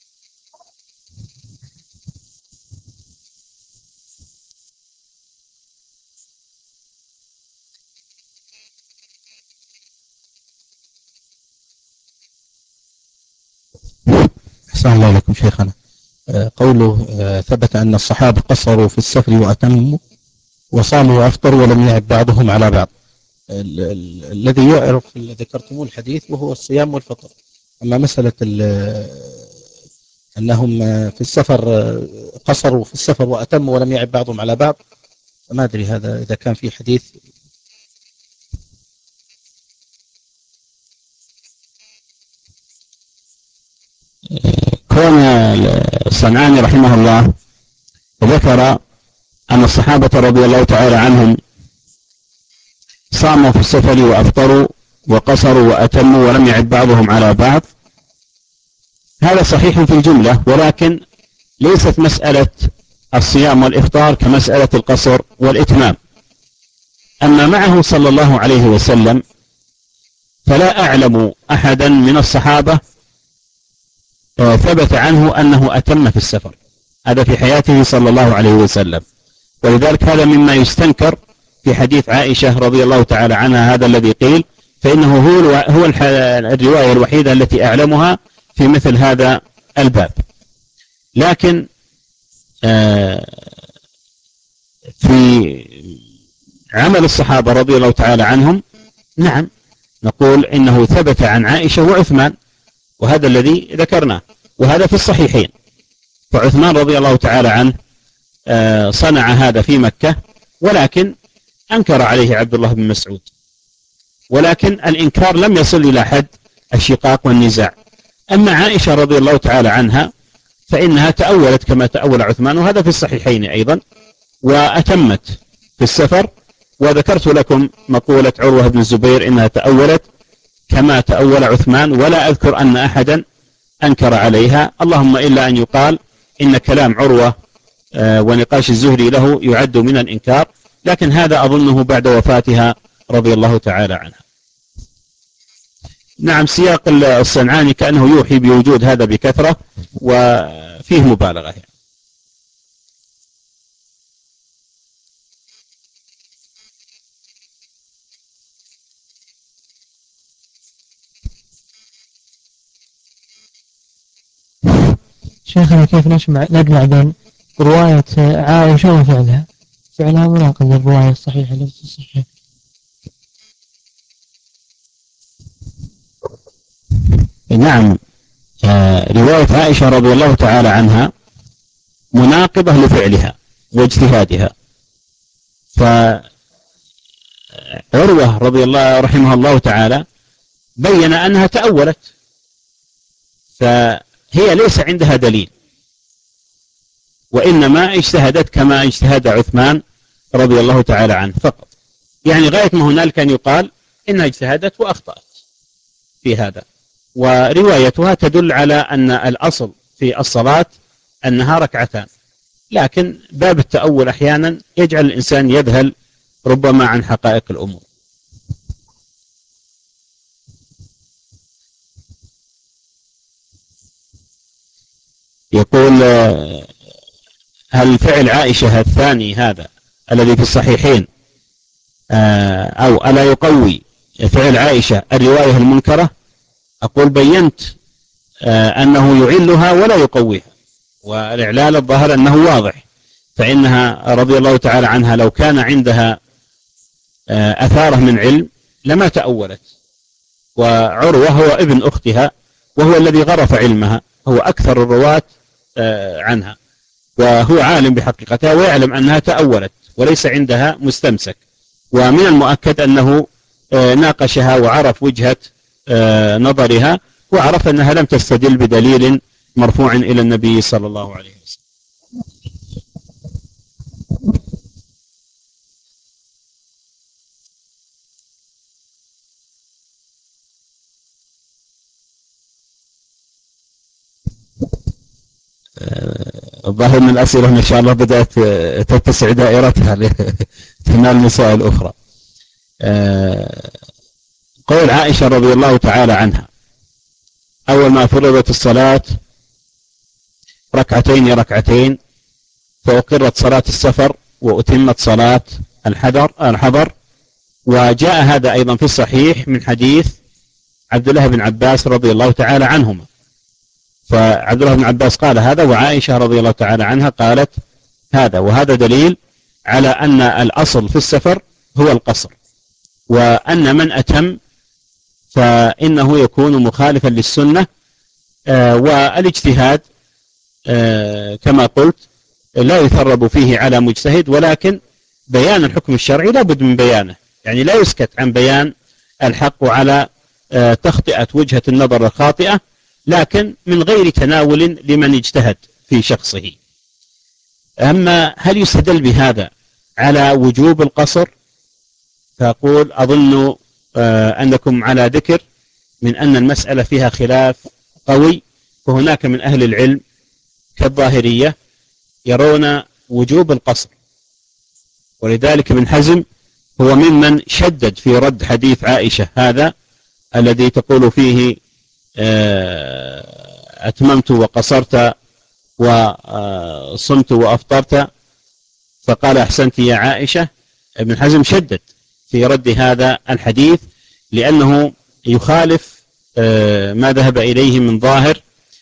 أحسن الله لكم شيخنا. قوله ثبت أن الصحابة قصروا في السفر وأتموا وصاموا وأفطروا ولم يعب بعضهم على بعض، الذي يعرف اللي ذكرتموه الحديث وهو الصيام والفطر. أما مسألة أنهم في السفر قصروا في السفر وأتموا ولم يعب بعضهم على بعض، فما أدري هذا إذا كان في حديث. كون الصنعاني رحمه الله ذكر أن الصحابة رضي الله تعالى عنهم صاموا في السفر وأفطروا وقصروا وأتموا ولم يعب بعضهم على بعض، هذا صحيح في الجملة، ولكن ليست مسألة الصيام والإفطار كمسألة القصر والإتمام. أما معه صلى الله عليه وسلم فلا أعلم أحدا من الصحابة ثبت عنه أنه أتم في السفر، هذا في حياته صلى الله عليه وسلم. ولذلك هذا مما يستنكر في حديث عائشة رضي الله تعالى عنها، هذا الذي قيل، فإنه هو هو الرواية الوحيدة التي أعلمها في مثل هذا الباب. لكن في عمل الصحابة رضي الله تعالى عنهم نعم نقول إنه ثبت عن عائشة وعثمان، وهذا الذي ذكرناه، وهذا في الصحيحين. فعثمان رضي الله تعالى عنه صنع هذا في مكة، ولكن أنكر عليه عبد الله بن مسعود، ولكن الإنكار لم يصل إلى حد الشقاق والنزاع. أما عائشة رضي الله تعالى عنها فإنها تأولت كما تأول عثمان، وهذا في الصحيحين أيضا، وأتمت في السفر. وذكرت لكم مقولة عروة بن الزبير إنها تأولت كما تأول عثمان، ولا أذكر أن أحدا أنكر عليها، اللهم إلا أن يقال إن كلام عروة ونقاش الزهري له يعد من الإنكار، لكن هذا أظنه بعد وفاتها رضي الله تعالى عنها. نعم، سياق الصنعاني كأنه يوحي بوجود هذا بكثرة وفيه مبالغة يعني. شيخنا كيف نجمع نجمع بين رواية عائشة وفعلها؟ فعلها مناقض للرواية الصحيحة التي تصحيح. نعم. آه رواية عائشة رضي الله تعالى عنها مناقضة لفعلها واجتهادها. فعروة رضي الله رحمه الله تعالى بين أنها تأولت، فهي ليس عندها دليل، وإنما اجتهدت كما اجتهد عثمان رضي الله تعالى عنه فقط. يعني غاية ما هنالك أن يقال إنها اجتهدت وأخطأت في هذا. وروايتها تدل على أن الأصل في الصلاة أنها ركعتان، لكن باب التأول أحيانا يجعل الإنسان يذهل ربما عن حقائق الأمور. يقول هل فعل عائشة الثاني هذا الذي في الصحيحين أو ألا يقوي فعل عائشة الرواية المنكرة؟ أقول بينت أنه يعلها ولا يقويها، والإعلال الظاهر أنه واضح، فإنها رضي الله تعالى عنها لو كان عندها أثاره من علم لما تأولت. وعروة هو ابن أختها وهو الذي غرف علمها، هو أكثر الرواة عنها، وهو عالم بحقيقتها ويعلم أنها تأولت وليس عندها مستمسك. ومن المؤكد أنه ناقشها وعرف وجهة نظرها، وعرف أنها لم تستدل بدليل مرفوع إلى النبي صلى الله عليه وسلم. الظاهر من الأسئلة إن شاء الله بدأت تتسع دائرتها لتنال مسائل أخرى. قول عائشة رضي الله تعالى عنها أول ما فرضت الصلاة ركعتين ركعتين فأقرت صلاة السفر وأتمت صلاة الحضر الحضر وجاء هذا أيضا في الصحيح من حديث عبد الله بن عباس رضي الله تعالى عنهما. فعبد الله بن عباس قال هذا، وعائشة رضي الله تعالى عنها قالت هذا، وهذا دليل على أن الأصل في السفر هو القصر، وأن من أتم فإنه يكون مخالفا للسنة. آه والاجتهاد آه كما قلت لا يثرب فيه على مجتهد، ولكن بيان الحكم الشرعي لا بد من بيانه، يعني لا يسكت عن بيان الحق على آه تخطئة وجهة النظر الخاطئة، لكن من غير تناول لمن اجتهد في شخصه. أما هل يستدل بهذا على وجوب القصر؟ فأقول أظن آه أنكم على ذكر من أن المسألة فيها خلاف قوي، فهناك من أهل العلم كالظاهرية يرون وجوب القصر، ولذلك ابن حزم هو ممن شدد في رد حديث عائشة هذا الذي تقول فيه أتممت وقصرت وصمت وأفطرت، فقال أحسنت يا عائشة. ابن حزم شدد في رد هذا الحديث لأنه يخالف ما ذهب إليه من ظاهر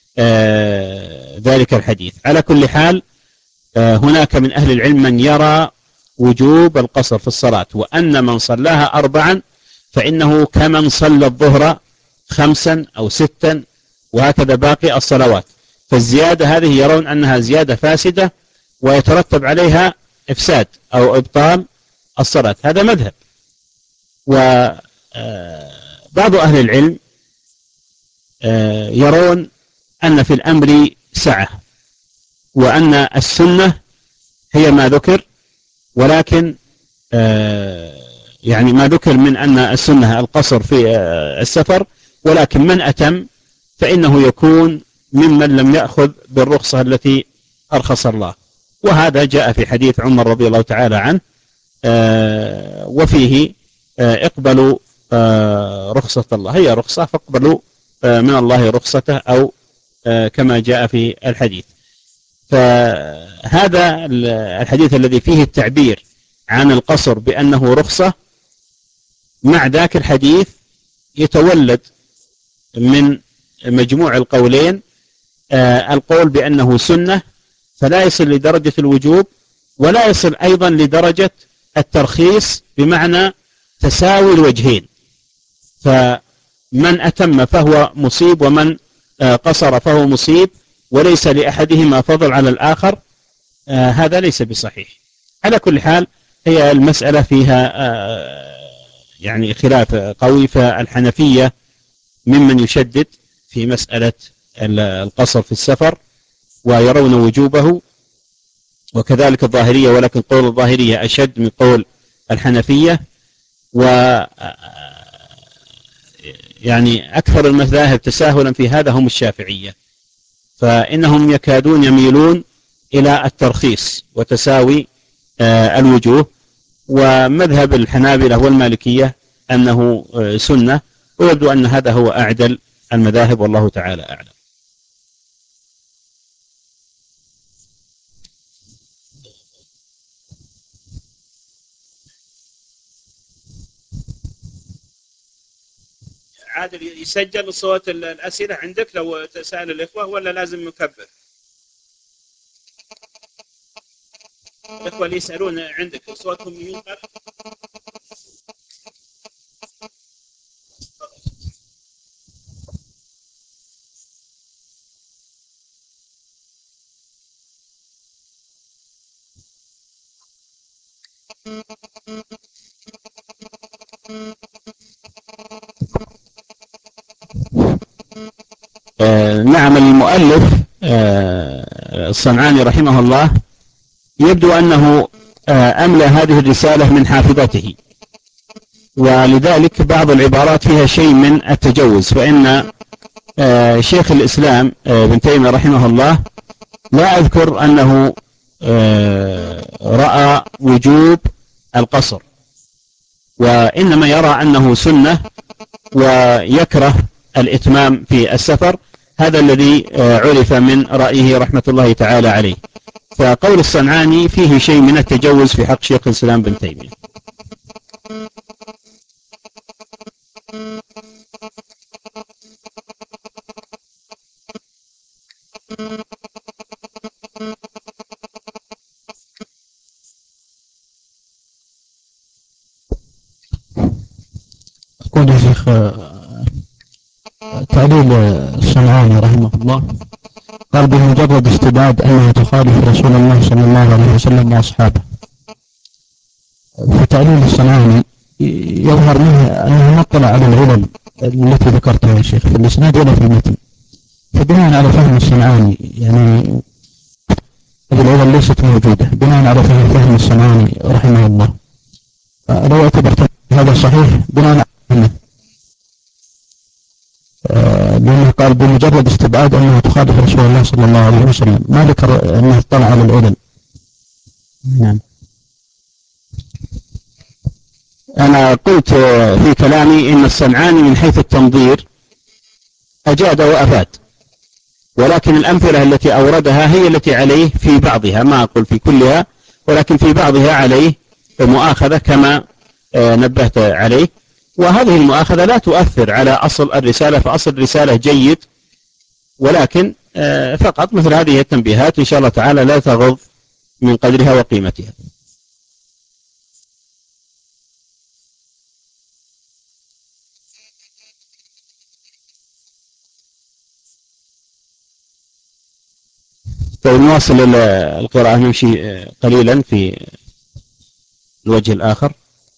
ذلك الحديث. على كل حال هناك من أهل العلم من يرى وجوب القصر في الصلاة، وأن من صلاها أربعا فإنه كمن صلى الظهر خمسا أو ستا وهكذا باقي الصلوات. فالزيادة هذه يرون أنها زيادة فاسدة ويترتب عليها إفساد أو إبطال الصلاة، هذا مذهب. وبعض أهل العلم يرون أن في الأمر سعة، وأن السنة هي ما ذكر، ولكن يعني ما ذكر من أن السنة القصر في السفر، ولكن من أتم فإنه يكون ممن لم يأخذ بالرخصة التي أرخص الله. وهذا جاء في حديث عمر رضي الله تعالى عنه، وفيه اقبلوا رخصة الله، هي رخصة فاقبلوا من الله رخصته، أو كما جاء في الحديث. فهذا الحديث الذي فيه التعبير عن القصر بأنه رخصة، مع ذاك الحديث يتولد من مجموع القولين آه القول بأنه سنة، فلا يصل لدرجة الوجوب، ولا يصل أيضا لدرجة الترخيص بمعنى تساوي الوجهين، فمن أتم فهو مصيب ومن آه قصر فهو مصيب، وليس لأحدهما فضل على الآخر. آه هذا ليس بصحيح. على كل حال هي المسألة فيها آه يعني خلاف قوي، فالحنفية ممن يشدد في مسألة القصر في السفر ويرون وجوبه، وكذلك الظاهرية، ولكن قول الظاهرية أشد من قول الحنفية، و يعني أكثر المذاهب تساهلا في هذا هم الشافعية، فإنهم يكادون يميلون إلى الترخيص وتساوي الوجوه، ومذهب الحنابلة والمالكية أنه سنة، ويبدو أن هذا هو أعدل المذاهب، والله تعالى أعلم. عادل يسجل صوت الأسئلة عندك لو تسأل الإخوة، ولا لازم مكبر؟ الإخوة اللي يسألون عندك صوتهم ينقل؟ آه نعم، المؤلف آه الصنعاني رحمه الله يبدو أنه آه أملى هذه الرسالة من حافظته، ولذلك بعض العبارات فيها شيء من التجوز، فإن آه شيخ الإسلام آه ابن تيمية رحمه الله لا أذكر أنه آه رأى وجوب القصر، وإنما يرى أنه سنة ويكره الإتمام في السفر. هذا الذي عرف من رأيه رحمة الله تعالى عليه. فقول الصنعاني فيه شيء من التجوز في حق شيخ الإسلام بن تيمية. أقول يا شيخ تعليل الصنعاني رحمه الله قال بمجرد استبعاد أنها تخالف رسول الله صلى الله عليه وسلم وأصحابه. في تعليل الصنعاني يظهر منه أنه نطلع على العلل التي ذكرتها يا شيخ في الإسناد ولا في المتن، فبناء على فهم الصنعاني يعني هذه العلل ليست موجودة بناء على فهم فهم الصنعاني رحمه الله. لو اعتبرت هذا صحيح بناء على فهمه، لأنه قال بمجرد استبعاد أنه تخالف رسول الله صلى الله عليه وسلم، ما ذكر أنه اطلع على العلل. نعم. أنا قلت في كلامي إن الصنعاني من حيث التنظير أجاد وأفاد، ولكن الأمثلة التي أوردها هي التي عليه في بعضها، ما أقول في كلها، ولكن في بعضها عليه مؤاخذة كما نبهت عليه، وهذه المؤاخذة لا تؤثر على أصل الرسالة، فأصل الرسالة جيد، ولكن فقط مثل هذه التنبيهات إن شاء الله تعالى لا تغض من قدرها وقيمتها. طيب نواصل القراءة، نمشي قليلا في الوجه الآخر.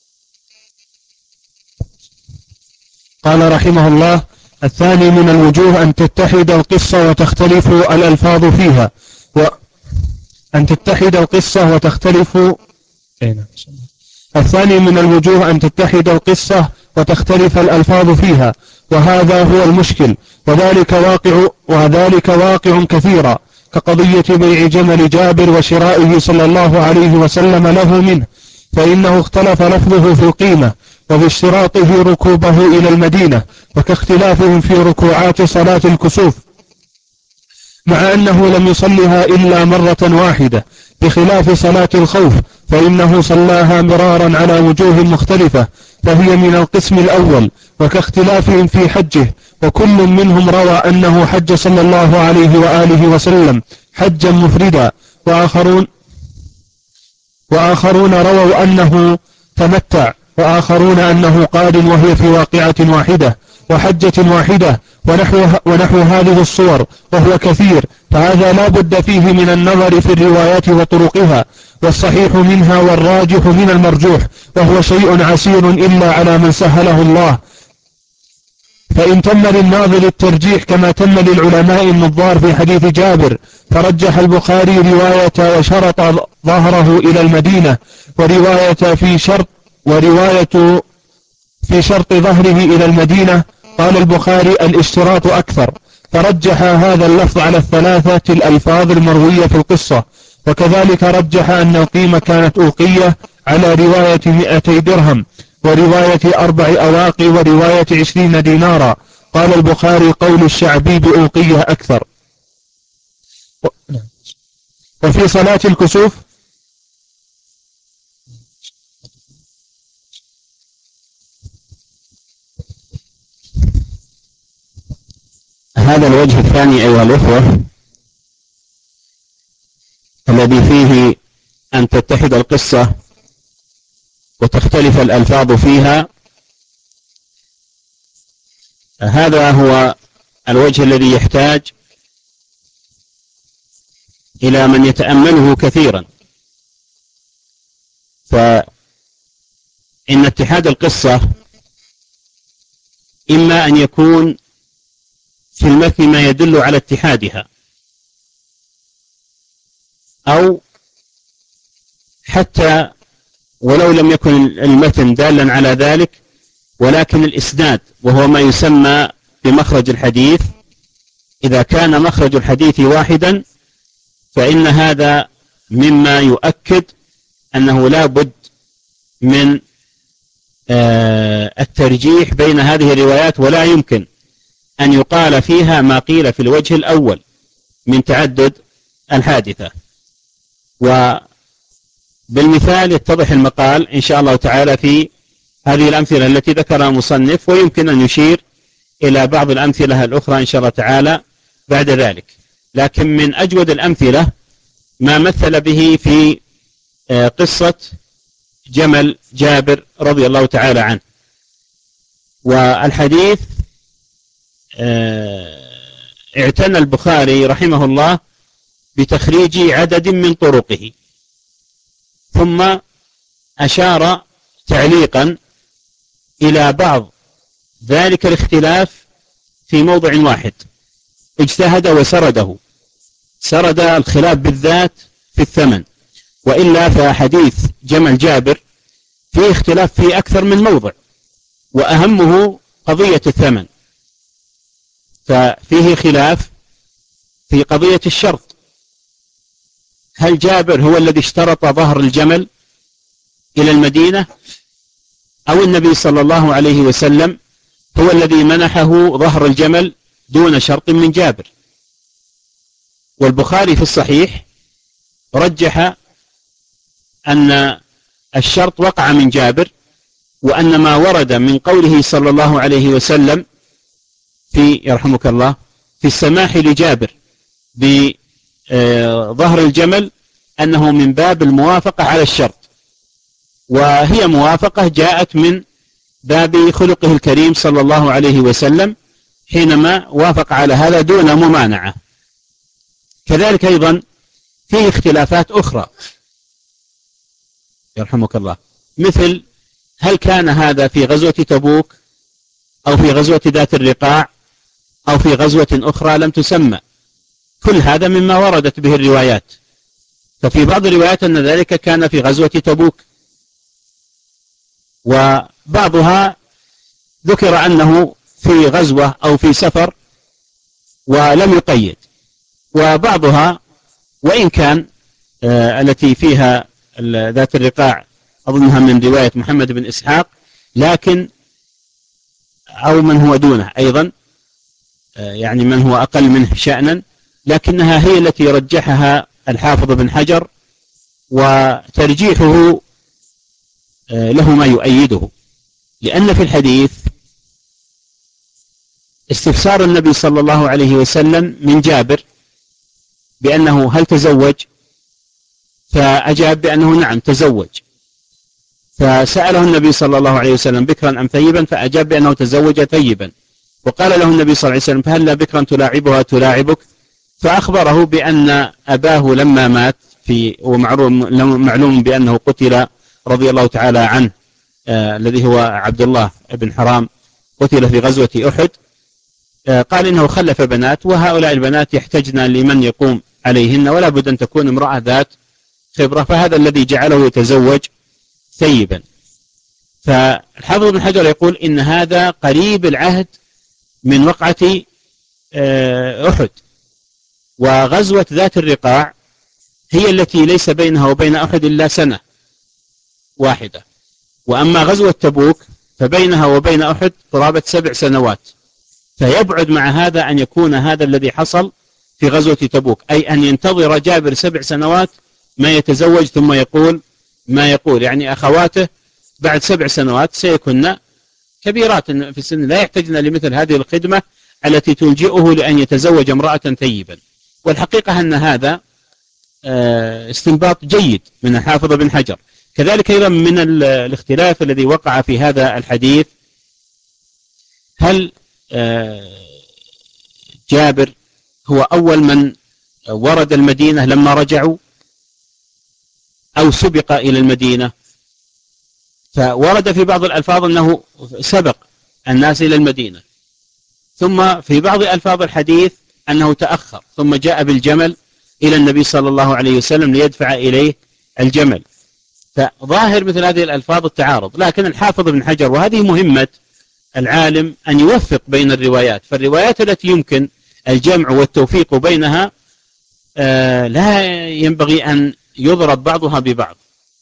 قال رحمه الله: الثاني من الوجوه أن تتحد القصة وتختلف الألفاظ فيها، وأن تتحد القصة وتختلف الثاني من الوجوه أن تتحد القصة وتختلف الألفاظ فيها، وهذا هو المشكل، وذلك واقع وذلك واقع كثيرا، كقضية بيع جمل جابر وشرائه صلى الله عليه وسلم له منه، فإنه اختلف لفظه في القيمة وفي اشتراطه ركوبه إلى المدينة، وكاختلافهم في ركوعات صلاة الكسوف، مع أنه لم يصلها إلا مرة واحدة، بخلاف صلاة الخوف فإنه صلاها مرارا على وجوه مختلفة، فهي من القسم الأول، وكاختلافهم في حجه وكل منهم روى أنه حج صلى الله عليه وآله وسلم حجا مفردا، وآخرون وآخرون رووا أنه تمتع، وآخرون أنه قارن وهي في واقعة واحدة وحجة واحدة ونحو, ونحو هذه الصور، وهو كثير، فهذا لا بد فيه من النظر في الروايات وطرقها، والصحيح منها والراجح من المرجوح، وهو شيء عسير إلا على من سهله الله. فإن تم للناظر الترجيح كما تم للعلماء النظار في حديث جابر، فرجح البخاري رواية وشرط ظهره إلى المدينة، ورواية في شرط ورواية في شرط ظهره إلى المدينة، قال البخاري الاشتراط أكثر، فرجح هذا اللفظ على الثلاثة الألفاظ المروية في القصة. وكذلك رجح أن القيمة كانت أوقية على رواية مئتي درهم، ورواية أربع أواقي، ورواية عشرين دينارا. قال البخاري قول الشعبي بأوقية أكثر. وفي صلاة الكسوف هذا الوجه الثاني أيها الأخوة الذي فيه أن تتحد القصة وتختلف الألفاظ فيها، هذا هو الوجه الذي يحتاج إلى من يتأمله كثيرا. فإن اتحاد القصة إما أن يكون في المتن ما يدل على اتحادها، أو حتى ولو لم يكن المتن دالا على ذلك، ولكن الإسناد وهو ما يسمى بمخرج الحديث، إذا كان مخرج الحديث واحدا فإن هذا مما يؤكد أنه لا بد من الترجيح بين هذه الروايات، ولا يمكن أن يقال فيها ما قيل في الوجه الأول من تعدد الحادثة. وبالمثال يتضح المقال إن شاء الله تعالى في هذه الأمثلة التي ذكرها مصنف، ويمكن أن يشير إلى بعض الأمثلة الأخرى إن شاء الله تعالى بعد ذلك. لكن من أجود الأمثلة ما مثل به في قصة جمل جابر رضي الله تعالى عنه. والحديث اعتنى البخاري رحمه الله بتخريج عدد من طرقه، ثم أشار تعليقا إلى بعض ذلك الاختلاف في موضع واحد، اجتهد وسرده، سرد الخلاف بالذات في الثمن، وإلا فحديث جمل جابر فيه اختلاف في أكثر من موضع، وأهمه قضية الثمن. ففيه خلاف في قضية الشرط، هل جابر هو الذي اشترط ظهر الجمل إلى المدينة، أو النبي صلى الله عليه وسلم هو الذي منحه ظهر الجمل دون شرط من جابر؟ والبخاري في الصحيح رجح أن الشرط وقع من جابر، وأن ما ورد من قوله صلى الله عليه وسلم في يرحمك الله في السماح لجابر بظهر الجمل أنه من باب الموافقة على الشرط، وهي موافقة جاءت من باب خلقه الكريم صلى الله عليه وسلم حينما وافق على هذا دون ممانعة. كذلك أيضا فيه اختلافات أخرى يرحمك الله، مثل هل كان هذا في غزوة تبوك أو في غزوة ذات الرقاع أو في غزوة أخرى لم تسمى؟ كل هذا مما وردت به الروايات. ففي بعض الروايات أن ذلك كان في غزوة تبوك، وبعضها ذكر أنه في غزوة أو في سفر ولم يقيد، وبعضها وإن كان آه التي فيها ذات الرقاع أظنها من رواية محمد بن إسحاق، لكن أو من هو دونه أيضا آه يعني من هو أقل منه شأنا، لكنها هي التي رجحها الحافظ بن حجر، وترجيحه آه له ما يؤيده، لأن في الحديث استفسار النبي صلى الله عليه وسلم من جابر بأنه هل تزوج، فأجاب بأنه نعم تزوج، فسأله النبي صلى الله عليه وسلم بكرا أم ثيبا، فأجاب بأنه تزوج ثيبا، وقال له النبي صلى الله عليه وسلم فهل لا بكرا تلاعبها تلاعبك، فأخبره بأن أباه لما مات في ومعلوم بأنه قتل رضي الله تعالى عنه آه الذي هو عبد الله بن حرام، قتل في غزوة أحد، آه قال إنه خلف بنات، وهؤلاء البنات يحتجن لمن يقوم عليهن، ولا بد أن تكون امرأة ذات خبرة، فهذا الذي جعله يتزوج ثيبا. فالحافظ بن حجر يقول إن هذا قريب العهد من وقعة آه أحد، وغزوة ذات الرقاع هي التي ليس بينها وبين أحد إلا سنة واحدة، وأما غزوة تبوك فبينها وبين أحد قرابة سبع سنوات، فيبعد مع هذا أن يكون هذا الذي حصل في غزوة تبوك، أي أن ينتظر جابر سبع سنوات ما يتزوج ثم يقول ما يقول، يعني أخواته بعد سبع سنوات سيكون كبيرات في السن، لا يحتاجن لمثل هذه الخدمة التي تلجئه لأن يتزوج امرأة ثيبا. والحقيقة أن هذا استنباط جيد من الحافظ بن حجر. كذلك أيضا من الاختلاف الذي وقع في هذا الحديث، هل جابر هو أول من ورد المدينة لما رجعوا أو سبق إلى المدينة؟ فورد في بعض الألفاظ أنه سبق الناس إلى المدينة، ثم في بعض ألفاظ الحديث أنه تأخر ثم جاء بالجمل إلى النبي صلى الله عليه وسلم ليدفع إليه الجمل. فظاهر مثل هذه الألفاظ التعارض، لكن الحافظ بن حجر، وهذه مهمة العالم أن يوفق بين الروايات، فالروايات التي يمكن الجمع والتوفيق بينها آه لا ينبغي أن يضرب بعضها ببعض.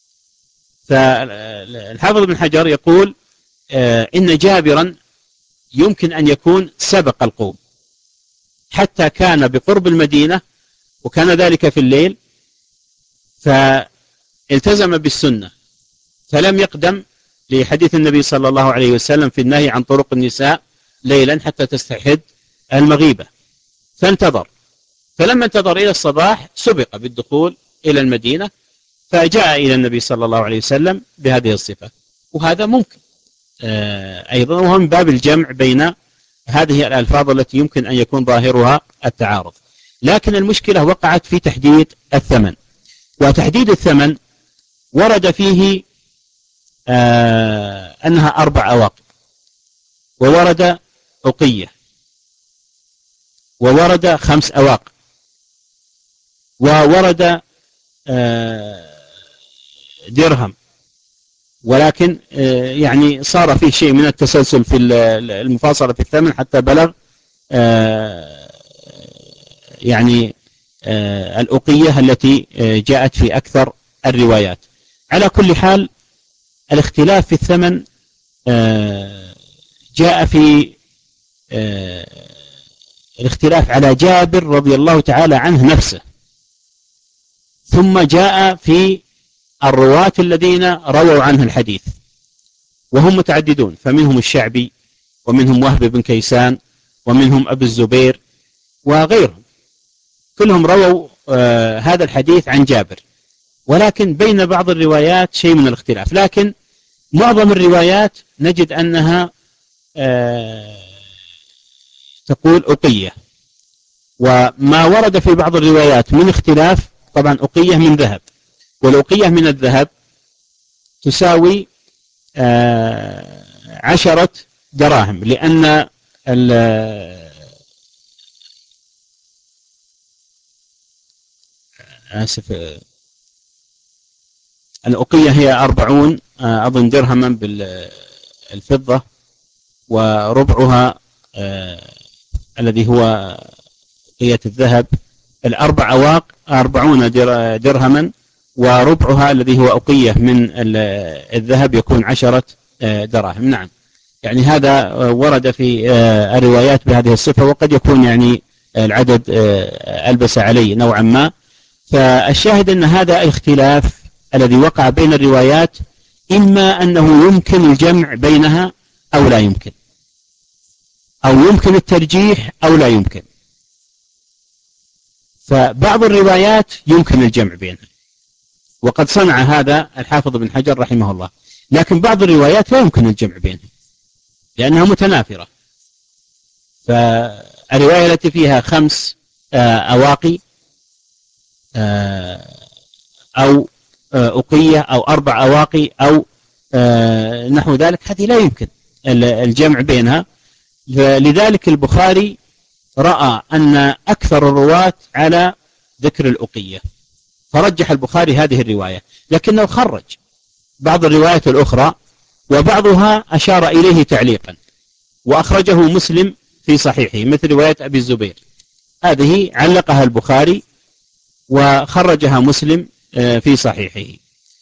فالحافظ بن حجر يقول آه إن جابرا يمكن أن يكون سبق القوم حتى كان بقرب المدينة، وكان ذلك في الليل، فالتزم بالسنة فلم يقدم لحديث النبي صلى الله عليه وسلم في النهي عن طرق النساء ليلا حتى تستحد المغيبة، فانتظر، فلما انتظر إلى الصباح سبق بالدخول إلى المدينة، فجاء إلى النبي صلى الله عليه وسلم بهذه الصفة. وهذا ممكن أيضا، وهو من باب الجمع بين هذه الألفاظ التي يمكن أن يكون ظاهرها التعارض. لكن المشكلة وقعت في تحديد الثمن، وتحديد الثمن ورد فيه آه أنها أربع أواق، وورد أقية، وورد خمس أواق، وورد آه درهم، ولكن آه يعني صار فيه شيء من التسلسل في المفاصلة في الثمن حتى بلغ آه يعني آه الأقية التي آه جاءت في أكثر الروايات. على كل حال الاختلاف في الثمن آه جاء في آه الاختلاف على جابر رضي الله تعالى عنه نفسه، ثم جاء في الرواة الذين رووا عنه الحديث، وهم متعددون، فمنهم الشعبي، ومنهم وهب بن كيسان، ومنهم أبو الزبير وغيرهم، كلهم رووا آه هذا الحديث عن جابر، ولكن بين بعض الروايات شيء من الاختلاف. لكن معظم الروايات نجد أنها آه تقول أقية، وما ورد في بعض الروايات من اختلاف، طبعا أقية من ذهب، والأقية من الذهب تساوي آه عشرة دراهم، لأن آسف الأقية هي أربعون أظن درهما بالفضة، وربعها آه الذي هو أقية الذهب الأربع أواق أربعون درهما، وربعها الذي هو أقية من الذهب يكون عشرة دراهم. نعم، يعني هذا ورد في الروايات بهذه الصفة، وقد يكون يعني العدد ألبس عليه نوعا ما. فالشاهد أن هذا الاختلاف الذي وقع بين الروايات إما أنه يمكن الجمع بينها أو لا يمكن، أو يمكن الترجيح أو لا يمكن. فبعض الروايات يمكن الجمع بينها، وقد صنع هذا الحافظ بن حجر رحمه الله، لكن بعض الروايات لا يمكن الجمع بينها لأنها متنافرة. فالرواية التي فيها خمس أواقي أو أقية أو أربع أواقي أو نحو ذلك، هذه لا يمكن الجمع بينها. لذلك البخاري رأى أن أكثر الرواة على ذكر الأقية، فرجح البخاري هذه الرواية، لكنه خرج بعض الروايات الأخرى وبعضها أشار إليه تعليقا وأخرجه مسلم في صحيحه، مثل رواية أبي الزبير، هذه علقها البخاري وخرجها مسلم في صحيحه.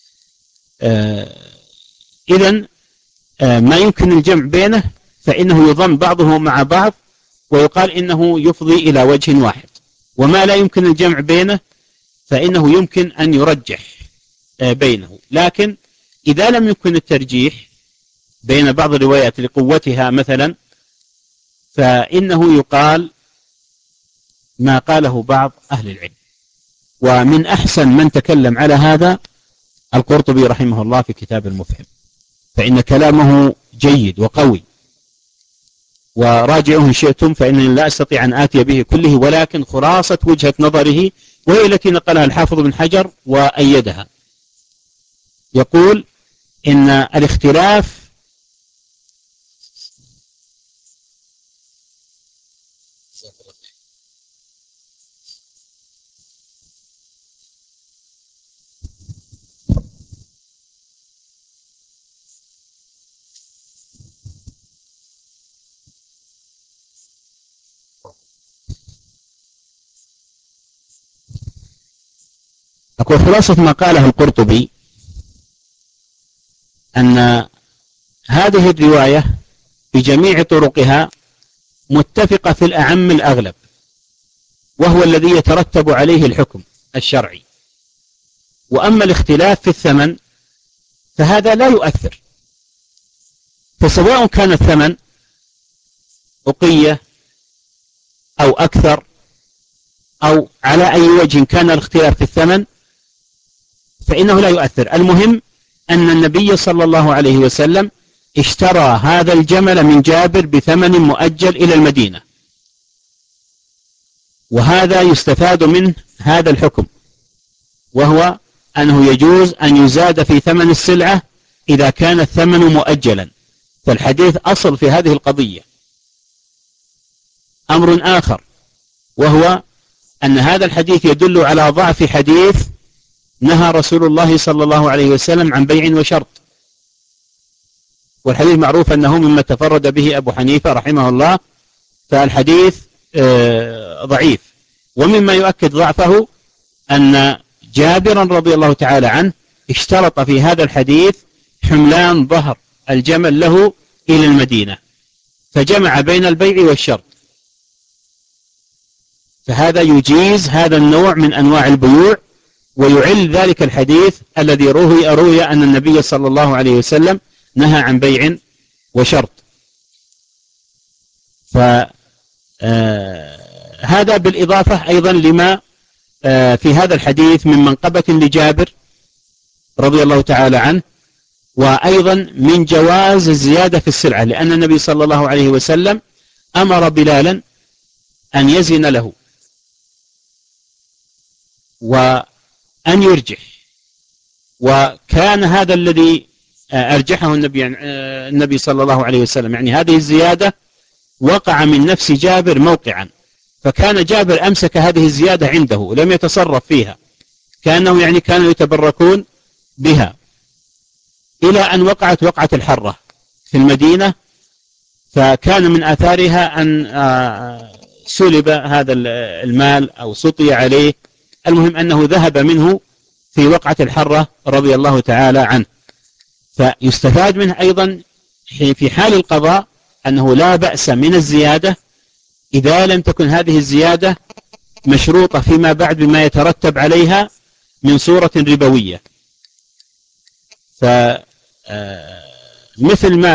إذن ما يمكن الجمع بينه فإنه يضم بعضه مع بعض ويقال إنه يفضي إلى وجه واحد، وما لا يمكن الجمع بينه فإنه يمكن أن يرجح بينه. لكن إذا لم يمكن الترجيح بين بعض الروايات لقوتها مثلا، فإنه يقال ما قاله بعض أهل العلم. ومن أحسن من تكلم على هذا القرطبي رحمه الله في كتاب المفهم، فإن كلامه جيد وقوي، وراجعوه إن شئتم، فإنني لا أستطيع أن آتي به كله، ولكن خلاصة وجهة نظره وهي التي نقلها الحافظ بن حجر وأيدها. يقول إن الاختلاف أقول خلاصة ما قاله القرطبي أن هذه الرواية بجميع طرقها متفقة في الأعم الأغلب، وهو الذي يترتب عليه الحكم الشرعي. وأما الاختلاف في الثمن فهذا لا يؤثر، فسواء كان الثمن أقية أو أكثر أو على أي وجه كان الاختلاف في الثمن فإنه لا يؤثر. المهم أن النبي صلى الله عليه وسلم اشترى هذا الجمل من جابر بثمن مؤجل إلى المدينة، وهذا يستفاد منه هذا الحكم، وهو أنه يجوز أن يزاد في ثمن السلعة إذا كان الثمن مؤجلا. فالحديث أصل في هذه القضية. أمر آخر وهو أن هذا الحديث يدل على ضعف حديث نهى رسول الله صلى الله عليه وسلم عن بيع وشرط، والحديث معروف أنه مما تفرد به أبو حنيفة رحمه الله، فالحديث ضعيف. ومما يؤكد ضعفه أن جابرا رضي الله تعالى عنه اشترط في هذا الحديث حملان ظهر الجمل له إلى المدينة، فجمع بين البيع والشرط، فهذا يجيز هذا النوع من أنواع البيوع، ويعل ذلك الحديث الذي روي أروي أن النبي صلى الله عليه وسلم نهى عن بيع وشرط. فهذا بالإضافة أيضا لما في هذا الحديث من منقبة لجابر رضي الله تعالى عنه، وأيضا من جواز الزيادة في السلعة، لأن النبي صلى الله عليه وسلم أمر بلالا أن يزن له وأن يرجح، وكان هذا الذي أرجحه النبي, النبي صلى الله عليه وسلم، يعني هذه الزيادة وقع من نفس جابر موقعا، فكان جابر أمسك هذه الزيادة عنده ولم يتصرف فيها، كأنه يعني كانوا يتبركون بها، إلى أن وقعت وقعة الحرة في المدينة، فكان من آثارها أن سلب هذا المال أو سطي عليه. المهم أنه ذهب منه في وقعة الحرة رضي الله تعالى عنه. فيستفاد منه أيضا في حال القضاء أنه لا بأس من الزيادة إذا لم تكن هذه الزيادة مشروطة فيما بعد بما يترتب عليها من صورة ربوية. فمثل ما لو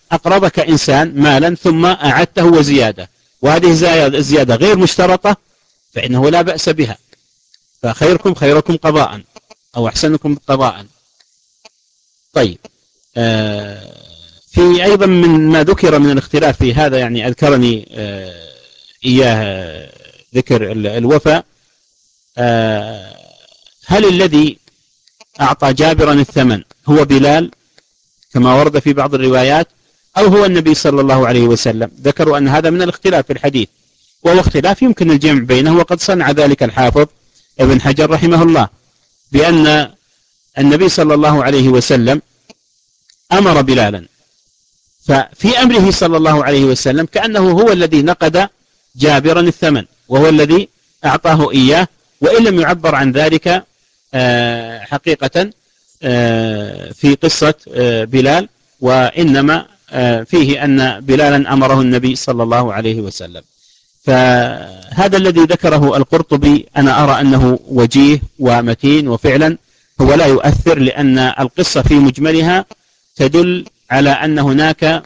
أقربك إنسان مالا ثم أعدته وزيادة، وهذه الزيادة غير مشترطة فإنه لا بأس بها. فخيركم خيركم قضاء أو أحسنكم قضاء. طيب، آه في أيضا من ما ذكر من الاختلاف في هذا، يعني أذكرني آه إياه ذكر الوفاء. آه هل الذي أعطى جابرا الثمن هو بلال كما ورد في بعض الروايات، أو هو النبي صلى الله عليه وسلم؟ ذكروا أن هذا من الاختلاف في الحديث، وهو اختلاف يمكن الجمع بينه، وقد صنع ذلك الحافظ ابن حجر رحمه الله، بأن النبي صلى الله عليه وسلم أمر بلالا، ففي أمره صلى الله عليه وسلم كأنه هو الذي نقد جابرا الثمن، وهو الذي أعطاه إياه، وإن لم يعبر عن ذلك حقيقة في قصة بلال، وإنما فيه أن بلالا أمره النبي صلى الله عليه وسلم. فهذا الذي ذكره القرطبي أنا أرى أنه وجيه ومتين، وفعلا هو لا يؤثر، لأن القصة في مجملها تدل على أن هناك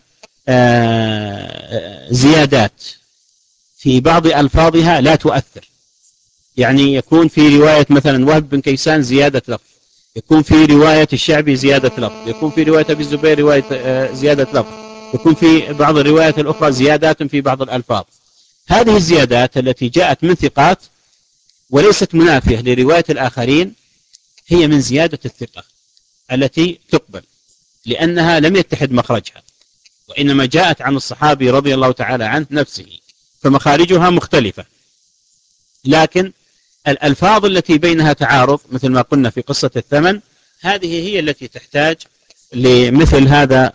زيادات في بعض ألفاظها لا تؤثر. يعني يكون في رواية مثلا وهب بن كيسان زيادة لفظ، يكون في رواية الشعبي زيادة لفظ، يكون في رواية أبي الزبير رواية زيادة لفظ، يكون في بعض الروايات الأخرى زيادات في بعض الألفاظ. هذه الزيادات التي جاءت من ثقات وليست منافية لرواية الآخرين هي من زيادة الثقة التي تقبل، لأنها لم يتحد مخرجها، وإنما جاءت عن الصحابي رضي الله تعالى عنه نفسه، فمخارجها مختلفة. لكن الألفاظ التي بينها تعارض مثل ما قلنا في قصة الثمن، هذه هي التي تحتاج لمثل هذا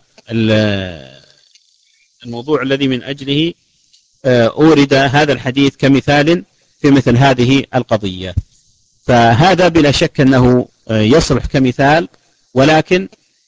الموضوع الذي من أجله أورد هذا الحديث كمثال في مثل هذه القضية. فهذا بلا شك أنه يصلح كمثال، ولكن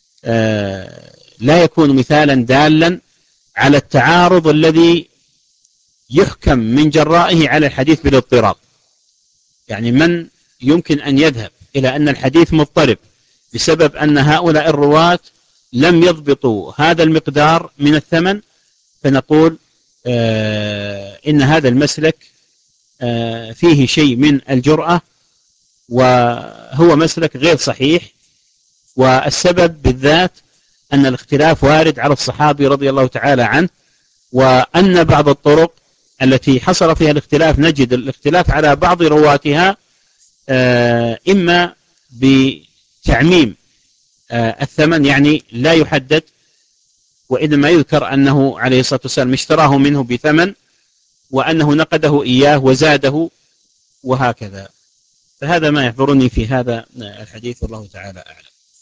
لا يكون مثالا دالا على التعارض الذي يحكم من جرائه على الحديث بالاضطراب. يعني من يمكن أن يذهب إلى أن الحديث مضطرب بسبب أن هؤلاء الرواة لم يضبطوا هذا المقدار من الثمن، فنقول آه إن هذا المسلك آه فيه شيء من الجرأة، وهو مسلك غير صحيح. والسبب بالذات أن الاختلاف وارد على الصحابي رضي الله تعالى عنه، وأن بعض الطرق التي حصل فيها الاختلاف نجد الاختلاف على بعض رواتها آه إما بتعميم آه الثمن، يعني لا يحدد، وإنما يذكر أنه عليه الصلاة والسلام اشتراه منه بثمن، وأنه نقده إياه وزاده، وهكذا. فهذا ما يحضرني في هذا الحديث، والله تعالى أعلم.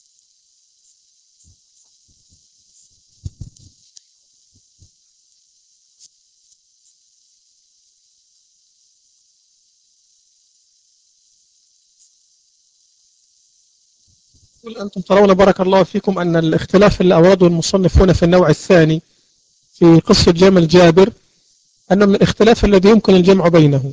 أنتم ترون بارك الله فيكم أن الاختلاف اللي أورده المصنفون في النوع الثاني في قصة جمل جابر أنه من الاختلاف الذي يمكن الجمع بينه.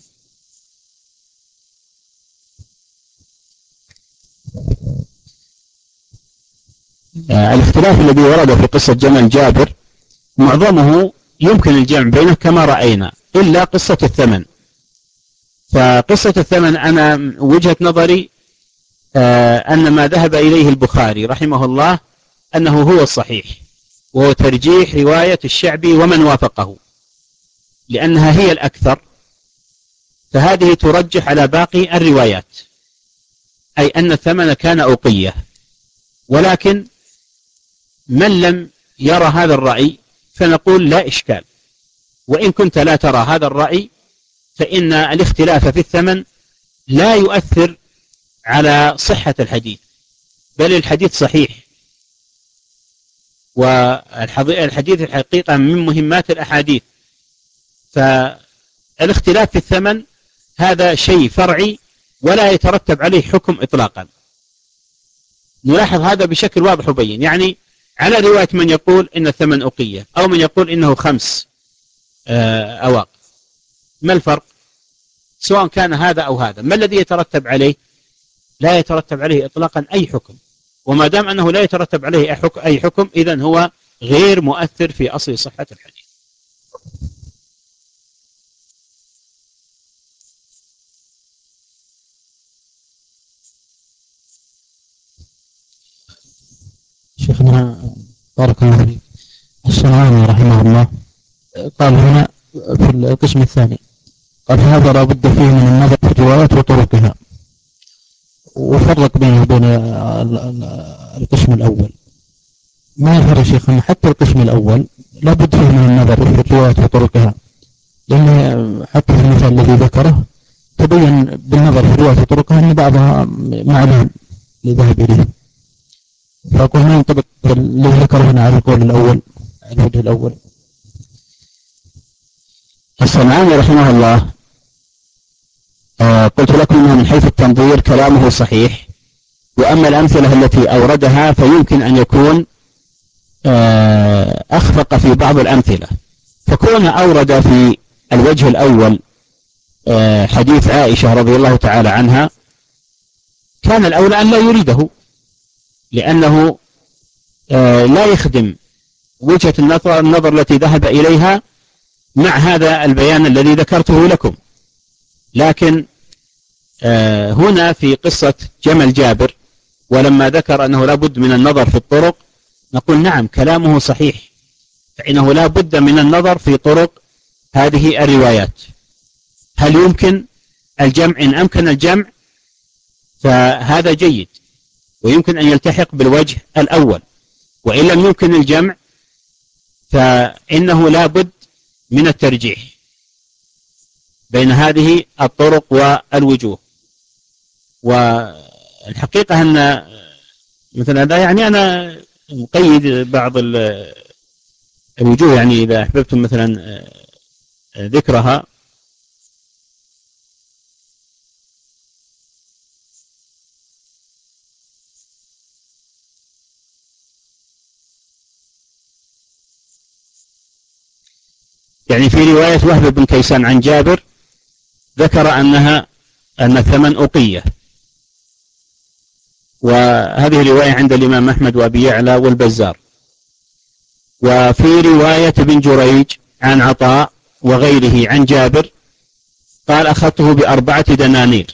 الاختلاف الذي ورد في قصة جمل جابر معظمه يمكن الجمع بينه كما رأينا، إلا قصة الثمن. فقصة الثمن أنا وجهة نظري أن ما ذهب إليه البخاري رحمه الله أنه هو الصحيح، وهو ترجيح رواية الشعبي ومن وافقه، لأنها هي الأكثر، فهذه ترجح على باقي الروايات، أي أن الثمن كان أوقية. ولكن من لم يرى هذا الرأي فنقول لا إشكال، وإن كنت لا ترى هذا الرأي فإن الاختلاف في الثمن لا يؤثر على صحة الحديث، بل الحديث صحيح. والحديث الحقيقة من مهمات الأحاديث، فالاختلاف في الثمن هذا شيء فرعي ولا يترتب عليه حكم إطلاقا. نلاحظ هذا بشكل واضح وبين، يعني على رواية من يقول إن الثمن أقية أو من يقول إنه خمس أواق، ما الفرق؟ سواء كان هذا أو هذا، ما الذي يترتب عليه؟ لا يترتب عليه إطلاقا أي حكم، وما دام أنه لا يترتب عليه أي حكم إذن هو غير مؤثر في أصل صحة الحديث. شيخنا بارك الله فيك، الصنعاني رحمه الله قال هنا في القسم الثاني، قال هذا لا بد فيه من النظر في الروايات وطرقها، وفرق بينه وبين القسم الأول. ما يفرق شيخنا حتى القسم الأول لا بد فيه من النظر في الروايات وطرقها، لأن حتى في المثال الذي ذكره تبين بالنظر في الروايات وطرقها أن بعضها معلوم لذهب إليه، فأقول ما ينطبق الذي ذكره هنا على القول الأول، على الوجه الأول. الصنعاني رحمه الله آه قلت لكم من حيث التنظير كلامه صحيح، وأما الأمثلة التي أوردها فيمكن أن يكون آه أخفق في بعض الأمثلة، فكون أورد في الوجه الأول آه حديث عائشة رضي الله تعالى عنها كان الأولى أن لا يريده، لأنه آه لا يخدم وجهة النظر, النظر التي ذهب إليها مع هذا البيان الذي ذكرته لكم. لكن آه هنا في قصة جمل جابر ولما ذكر أنه لا بد من النظر في الطرق، نقول نعم كلامه صحيح، فإنه لا بد من النظر في طرق هذه الروايات. هل يمكن الجمع؟ إن أمكن الجمع فهذا جيد ويمكن أن يلتحق بالوجه الأول، وإن لم يمكن الجمع فإنه لا بد من الترجيح بين هذه الطرق والوجوه. والحقيقة أن مثل هذا يعني أنا مقيد بعض الوجوه، يعني إذا أحببتم مثلا ذكرها يعني في رواية وهب بن كيسان عن جابر ذكر أنها أن الثمن أقية، وهذه رواية عند الإمام أحمد وأبي يعلى والبزار. وفي رواية ابن جريج عن عطاء وغيره عن جابر قال أخذته بأربعة دنانير،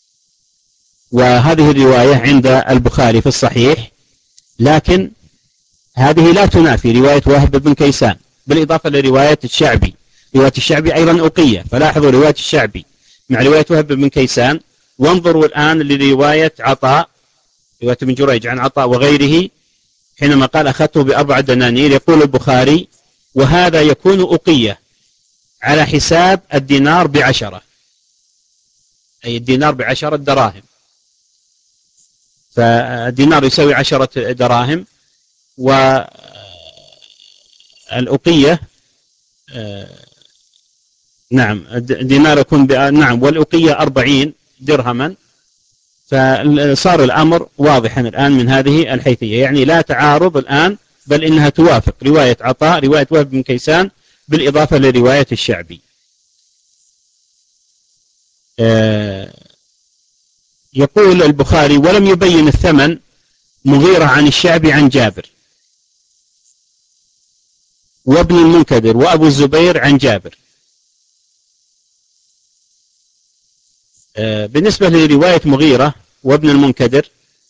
وهذه الرواية عند البخاري في الصحيح، لكن هذه لا تنافي رواية وهب بن كيسان، بالإضافة لرواية الشعبي. رواية الشعبي أيضا أقية، فلاحظوا رواية الشعبي مع رواية وهب بن كيسان، وانظروا الآن لرواية عطاء، رواية ابن جريج عن عطاء وغيره حينما قال أخذته بأربع دنانير، يقول البخاري وهذا يكون أقية على حساب الدينار بعشرة، أي الدينار بعشرة دراهم، فالدينار يساوي عشرة دراهم، والأقية نعم الدينار يكون نعم والأقية أربعين درهما. فصار الأمر واضحا الآن من هذه الحيثية، يعني لا تعارض الآن، بل إنها توافق رواية عطاء رواية وهب بن كيسان بالإضافة لرواية الشعبي. يقول البخاري ولم يبين الثمن مغيرة عن الشعبي عن جابر، وابن المنكدر وأبو الزبير عن جابر. بالنسبة لرواية مغيرة وابن المنكدر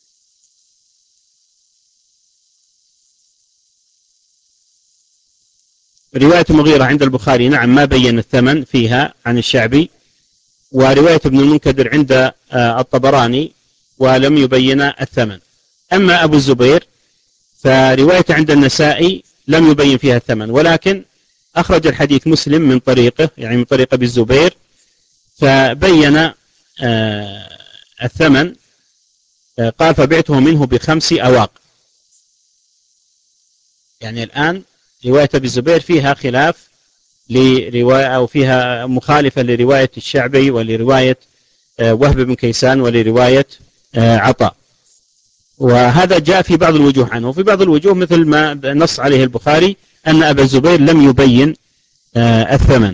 رواية مغيرة عند البخاري نعم ما بين الثمن فيها عن الشعبي، ورواية ابن المنكدر عند الطبراني ولم يبين الثمن. أما أبو الزبير فرواية عند النسائي لم يبين فيها الثمن، ولكن أخرج الحديث مسلم من طريقه، يعني من طريق أبي الزبير، فبين الثمن، قال فبعته منه بخمس أواق. يعني الآن رواية أبي الزبير فيها خلاف لرواية أو فيها مخالفة لرواية الشعبي ولرواية وهب بن كيسان ولرواية عطاء، وهذا جاء في بعض الوجوه عنه، وفي بعض الوجوه مثل ما نص عليه البخاري أن أبا الزبير لم يبين الثمن.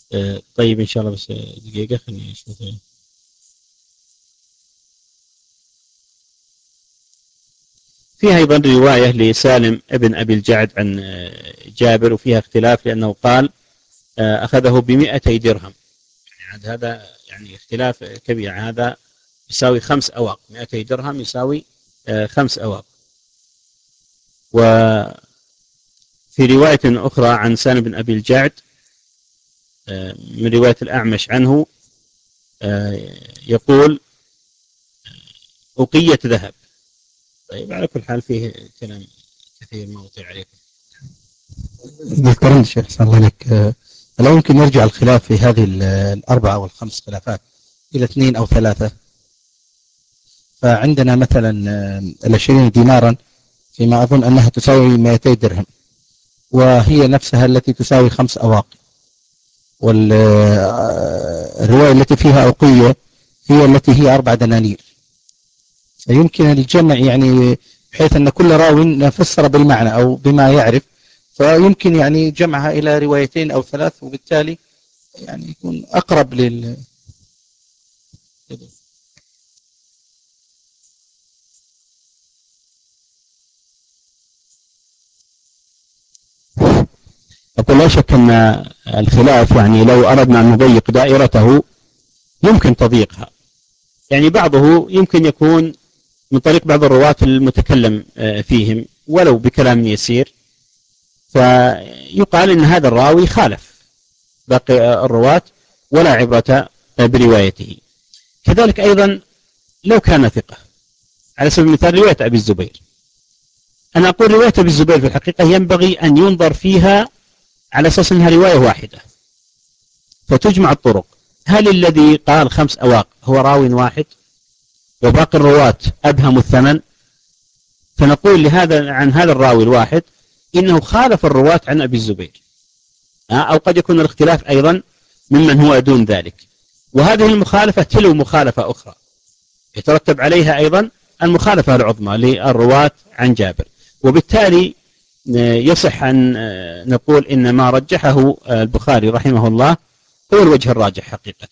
طيب إن شاء الله بس دقيقة خليني أشوف. فيها أيضا رواية لسالم ابن أبي الجعد عن جابر وفيها اختلاف لأنه قال أخذه بمئتي درهم، يعني هذا يعني اختلاف كبير، هذا يساوي خمس أواق، مئتي درهم يساوي خمس أواق. وفي رواية أخرى عن سالم بن أبي الجعد من رواية الأعمش عنه يقول أقية ذهب. طيب على كل حال فيه كلام كثير ما أطيع عليكم. ذكرني الشيخ صلى الله عليك، لو يمكن يرجع الخلاف في هذه الأربعة أو الخمس خلافات إلى اثنين أو ثلاثة، فعندنا مثلا العشرين دينارا فيما أظن أنها تساوي مئتي درهم، وهي نفسها التي تساوي خمس أواق، والرواية التي فيها أوقية هي التي هي أربع دنانير، فيمكن الجمع يعني بحيث أن كل راو فسر بالمعنى أو بما يعرف، فيمكن يعني جمعها إلى روايتين أو ثلاث، وبالتالي يعني يكون أقرب لل أقول لا شك أن الخلاف يعني لو أردنا أن نضيق دائرته يمكن تضييقها، يعني بعضه يمكن يكون من طريق بعض الرواة المتكلم فيهم ولو بكلام يسير، فيقال إن هذا الراوي خالف باقي الرواة ولا عبرة بروايته. كذلك أيضا لو كان ثقة، على سبيل المثال رواية أبي الزبير، أنا أقول رواية أبي الزبير في الحقيقة ينبغي أن ينظر فيها على أساس أنها رواية واحدة فتجمع الطرق. هل الذي قال خمس أواق هو راو واحد وباقي الرواة أبهم الثمن؟ فنقول لهذا عن هذا الراوي الواحد إنه خالف الرواة عن أبي الزبير، أو قد يكون الاختلاف أيضا ممن هو دون ذلك، وهذه المخالفة تلو مخالفة أخرى يترتب عليها أيضا المخالفة العظمى للرواة عن جابر، وبالتالي يصح أن نقول إن ما رجحه البخاري رحمه الله هو الوجه الراجح حقيقة.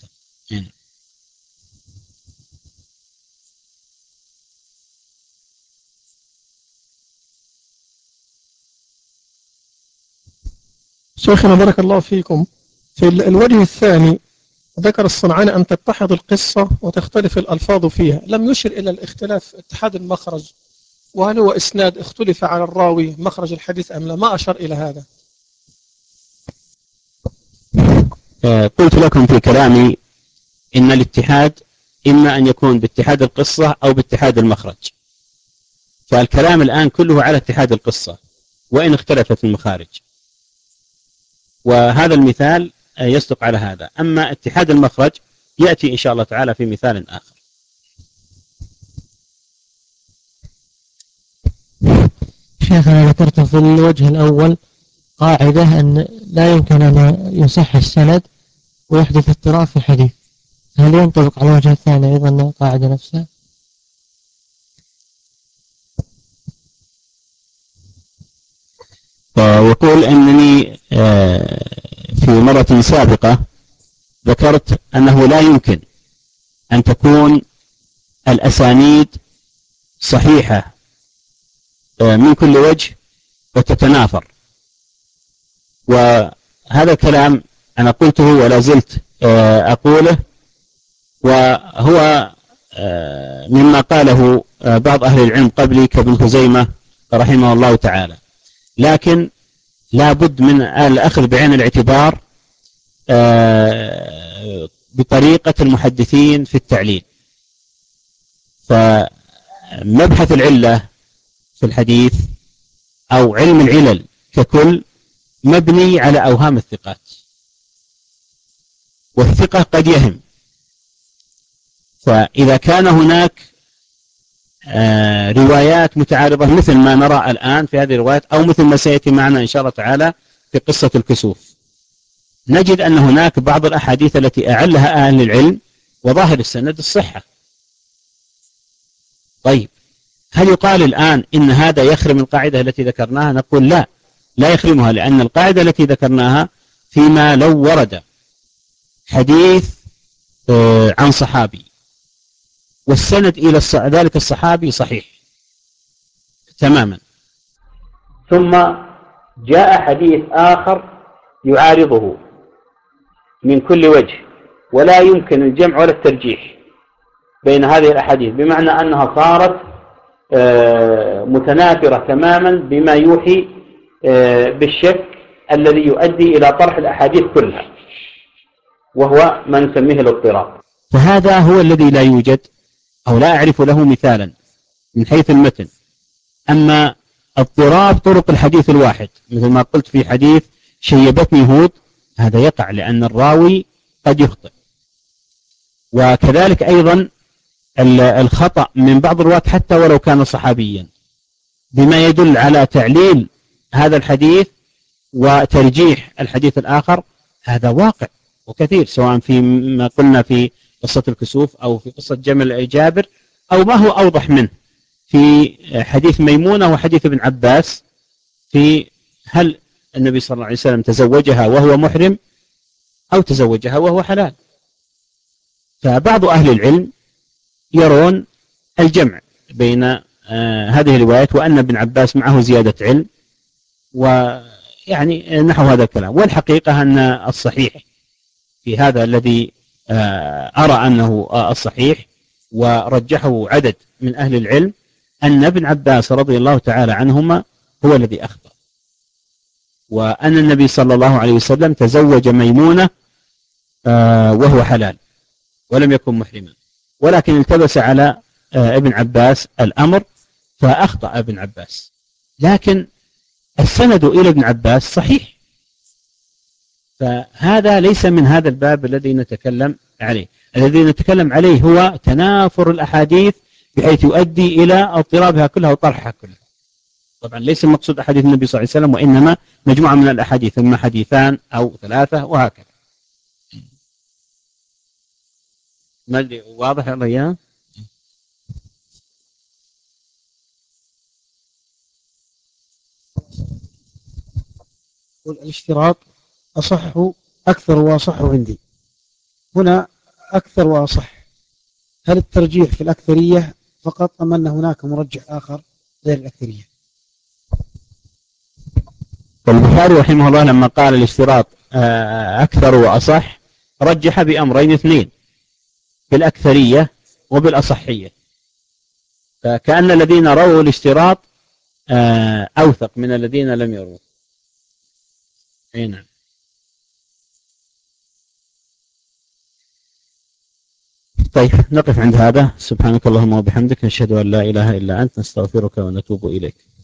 شيخنا بارك الله فيكم، في الوجه الثاني ذكر الصنعاني أن تتحد القصة وتختلف الألفاظ فيها، لم يشر إلى الاختلاف اتحاد المخرج، وهل هو إسناد اختلف على الراوي مخرج الحديث أم لا؟ ما أشر إلى هذا. قلت لكم في كلامي إن الاتحاد إما أن يكون باتحاد القصة أو باتحاد المخرج، فالكلام الآن كله على اتحاد القصة وإن اختلفت المخارج، وهذا المثال يصدق على هذا. أما اتحاد المخرج يأتي إن شاء الله تعالى في مثال آخر. شيخنا ذكرت في الوجه الأول قاعدة أن لا يمكن أن يصح السند ويحدث اضطراب في الحديث، هل ينطبق على الوجه الثاني أيضا القاعدة نفسها؟ ويقول أنني في مرة سابقة ذكرت أنه لا يمكن أن تكون الأسانيد صحيحة من كل وجه وتتنافر، وهذا الكلام أنا قلته ولا زلت أقوله، وهو مما قاله بعض أهل العلم قبلي كابن خزيمة رحمه الله تعالى، لكن لا بد من الأخذ بعين الاعتبار بطريقة المحدثين في التعليل. فمبحث العلة في الحديث أو علم العلل ككل مبني على أوهام الثقات، والثقة قد يهم، فإذا كان هناك روايات متعارضة مثل ما نرى الآن في هذه الروايات أو مثل ما سيأتي معنا إن شاء الله تعالى في قصة الكسوف، نجد أن هناك بعض الأحاديث التي أعلها أهل العلم وظاهر السند الصحة. طيب هل يقال الآن إن هذا يخرم القاعدة التي ذكرناها؟ نقول لا، لا يخرمها، لأن القاعدة التي ذكرناها فيما لو ورد حديث عن صحابي والسند إلى ذلك الصحابي صحيح، تماما. ثم جاء حديث آخر يعارضه من كل وجه، ولا يمكن الجمع ولا الترجيح بين هذه الأحاديث، بمعنى أنها صارت متنافرة تماما بما يوحي بالشك الذي يؤدي إلى طرح الأحاديث كلها، وهو ما نسميه الاضطراب. فهذا هو الذي لا يوجد أو لا أعرف له مثالا من حيث المتن. أما اضطراب طرق الحديث الواحد مثل ما قلت في حديث شيبتني هود، هذا يقع لأن الراوي قد يخطئ. وكذلك أيضا الخطأ من بعض الرواة حتى ولو كان صحابيا بما يدل على تعليل هذا الحديث وترجيح الحديث الآخر، هذا واقع وكثير، سواء في ما قلنا في قصة الكسوف أو في قصة جمل جابر، أو ما هو أوضح منه في حديث ميمونة وحديث ابن عباس في هل النبي صلى الله عليه وسلم تزوجها وهو محرم أو تزوجها وهو حلال. فبعض أهل العلم يرون الجمع بين آه هذه الروايات، وأن ابن عباس معه زيادة علم، ويعني نحو هذا الكلام. والحقيقة أن الصحيح في هذا الذي آه أرى أنه آه الصحيح ورجحه عدد من أهل العلم، أن ابن عباس رضي الله تعالى عنهما هو الذي أخطأ، وأن النبي صلى الله عليه وسلم تزوج ميمونة آه وهو حلال ولم يكن محرما، ولكن التبس على ابن عباس الأمر فأخطأ ابن عباس. لكن السند إلى ابن عباس صحيح، فهذا ليس من هذا الباب الذي نتكلم عليه. الذي نتكلم عليه هو تنافر الأحاديث بحيث يؤدي إلى اضطرابها كلها وطرحها كلها. طبعا ليس المقصود أحاديث النبي صلى الله عليه وسلم، وإنما مجموعة من الأحاديث، إما حديثان أو ثلاثة وهكذا. ما أدري واضح يا ريان؟ والاشتراط أصحه أكثر وأصحه عندي. هنا أكثر وأصح، هل الترجيح في الأكثرية فقط أم أن هناك مرجح آخر غير الأكثرية؟ البخاري رحمه الله لما قال الاشتراط أكثر وأصح رجح بأمرين اثنين، بالأكثرية وبالأصحية. فكأن الذين رووا الاشتراط أوثق من الذين لم يروا. أي نعم. طيب نقف عند هذا. سبحانك اللهم وبحمدك، نشهد أن لا إله إلا أنت، نستغفرك ونتوب إليك.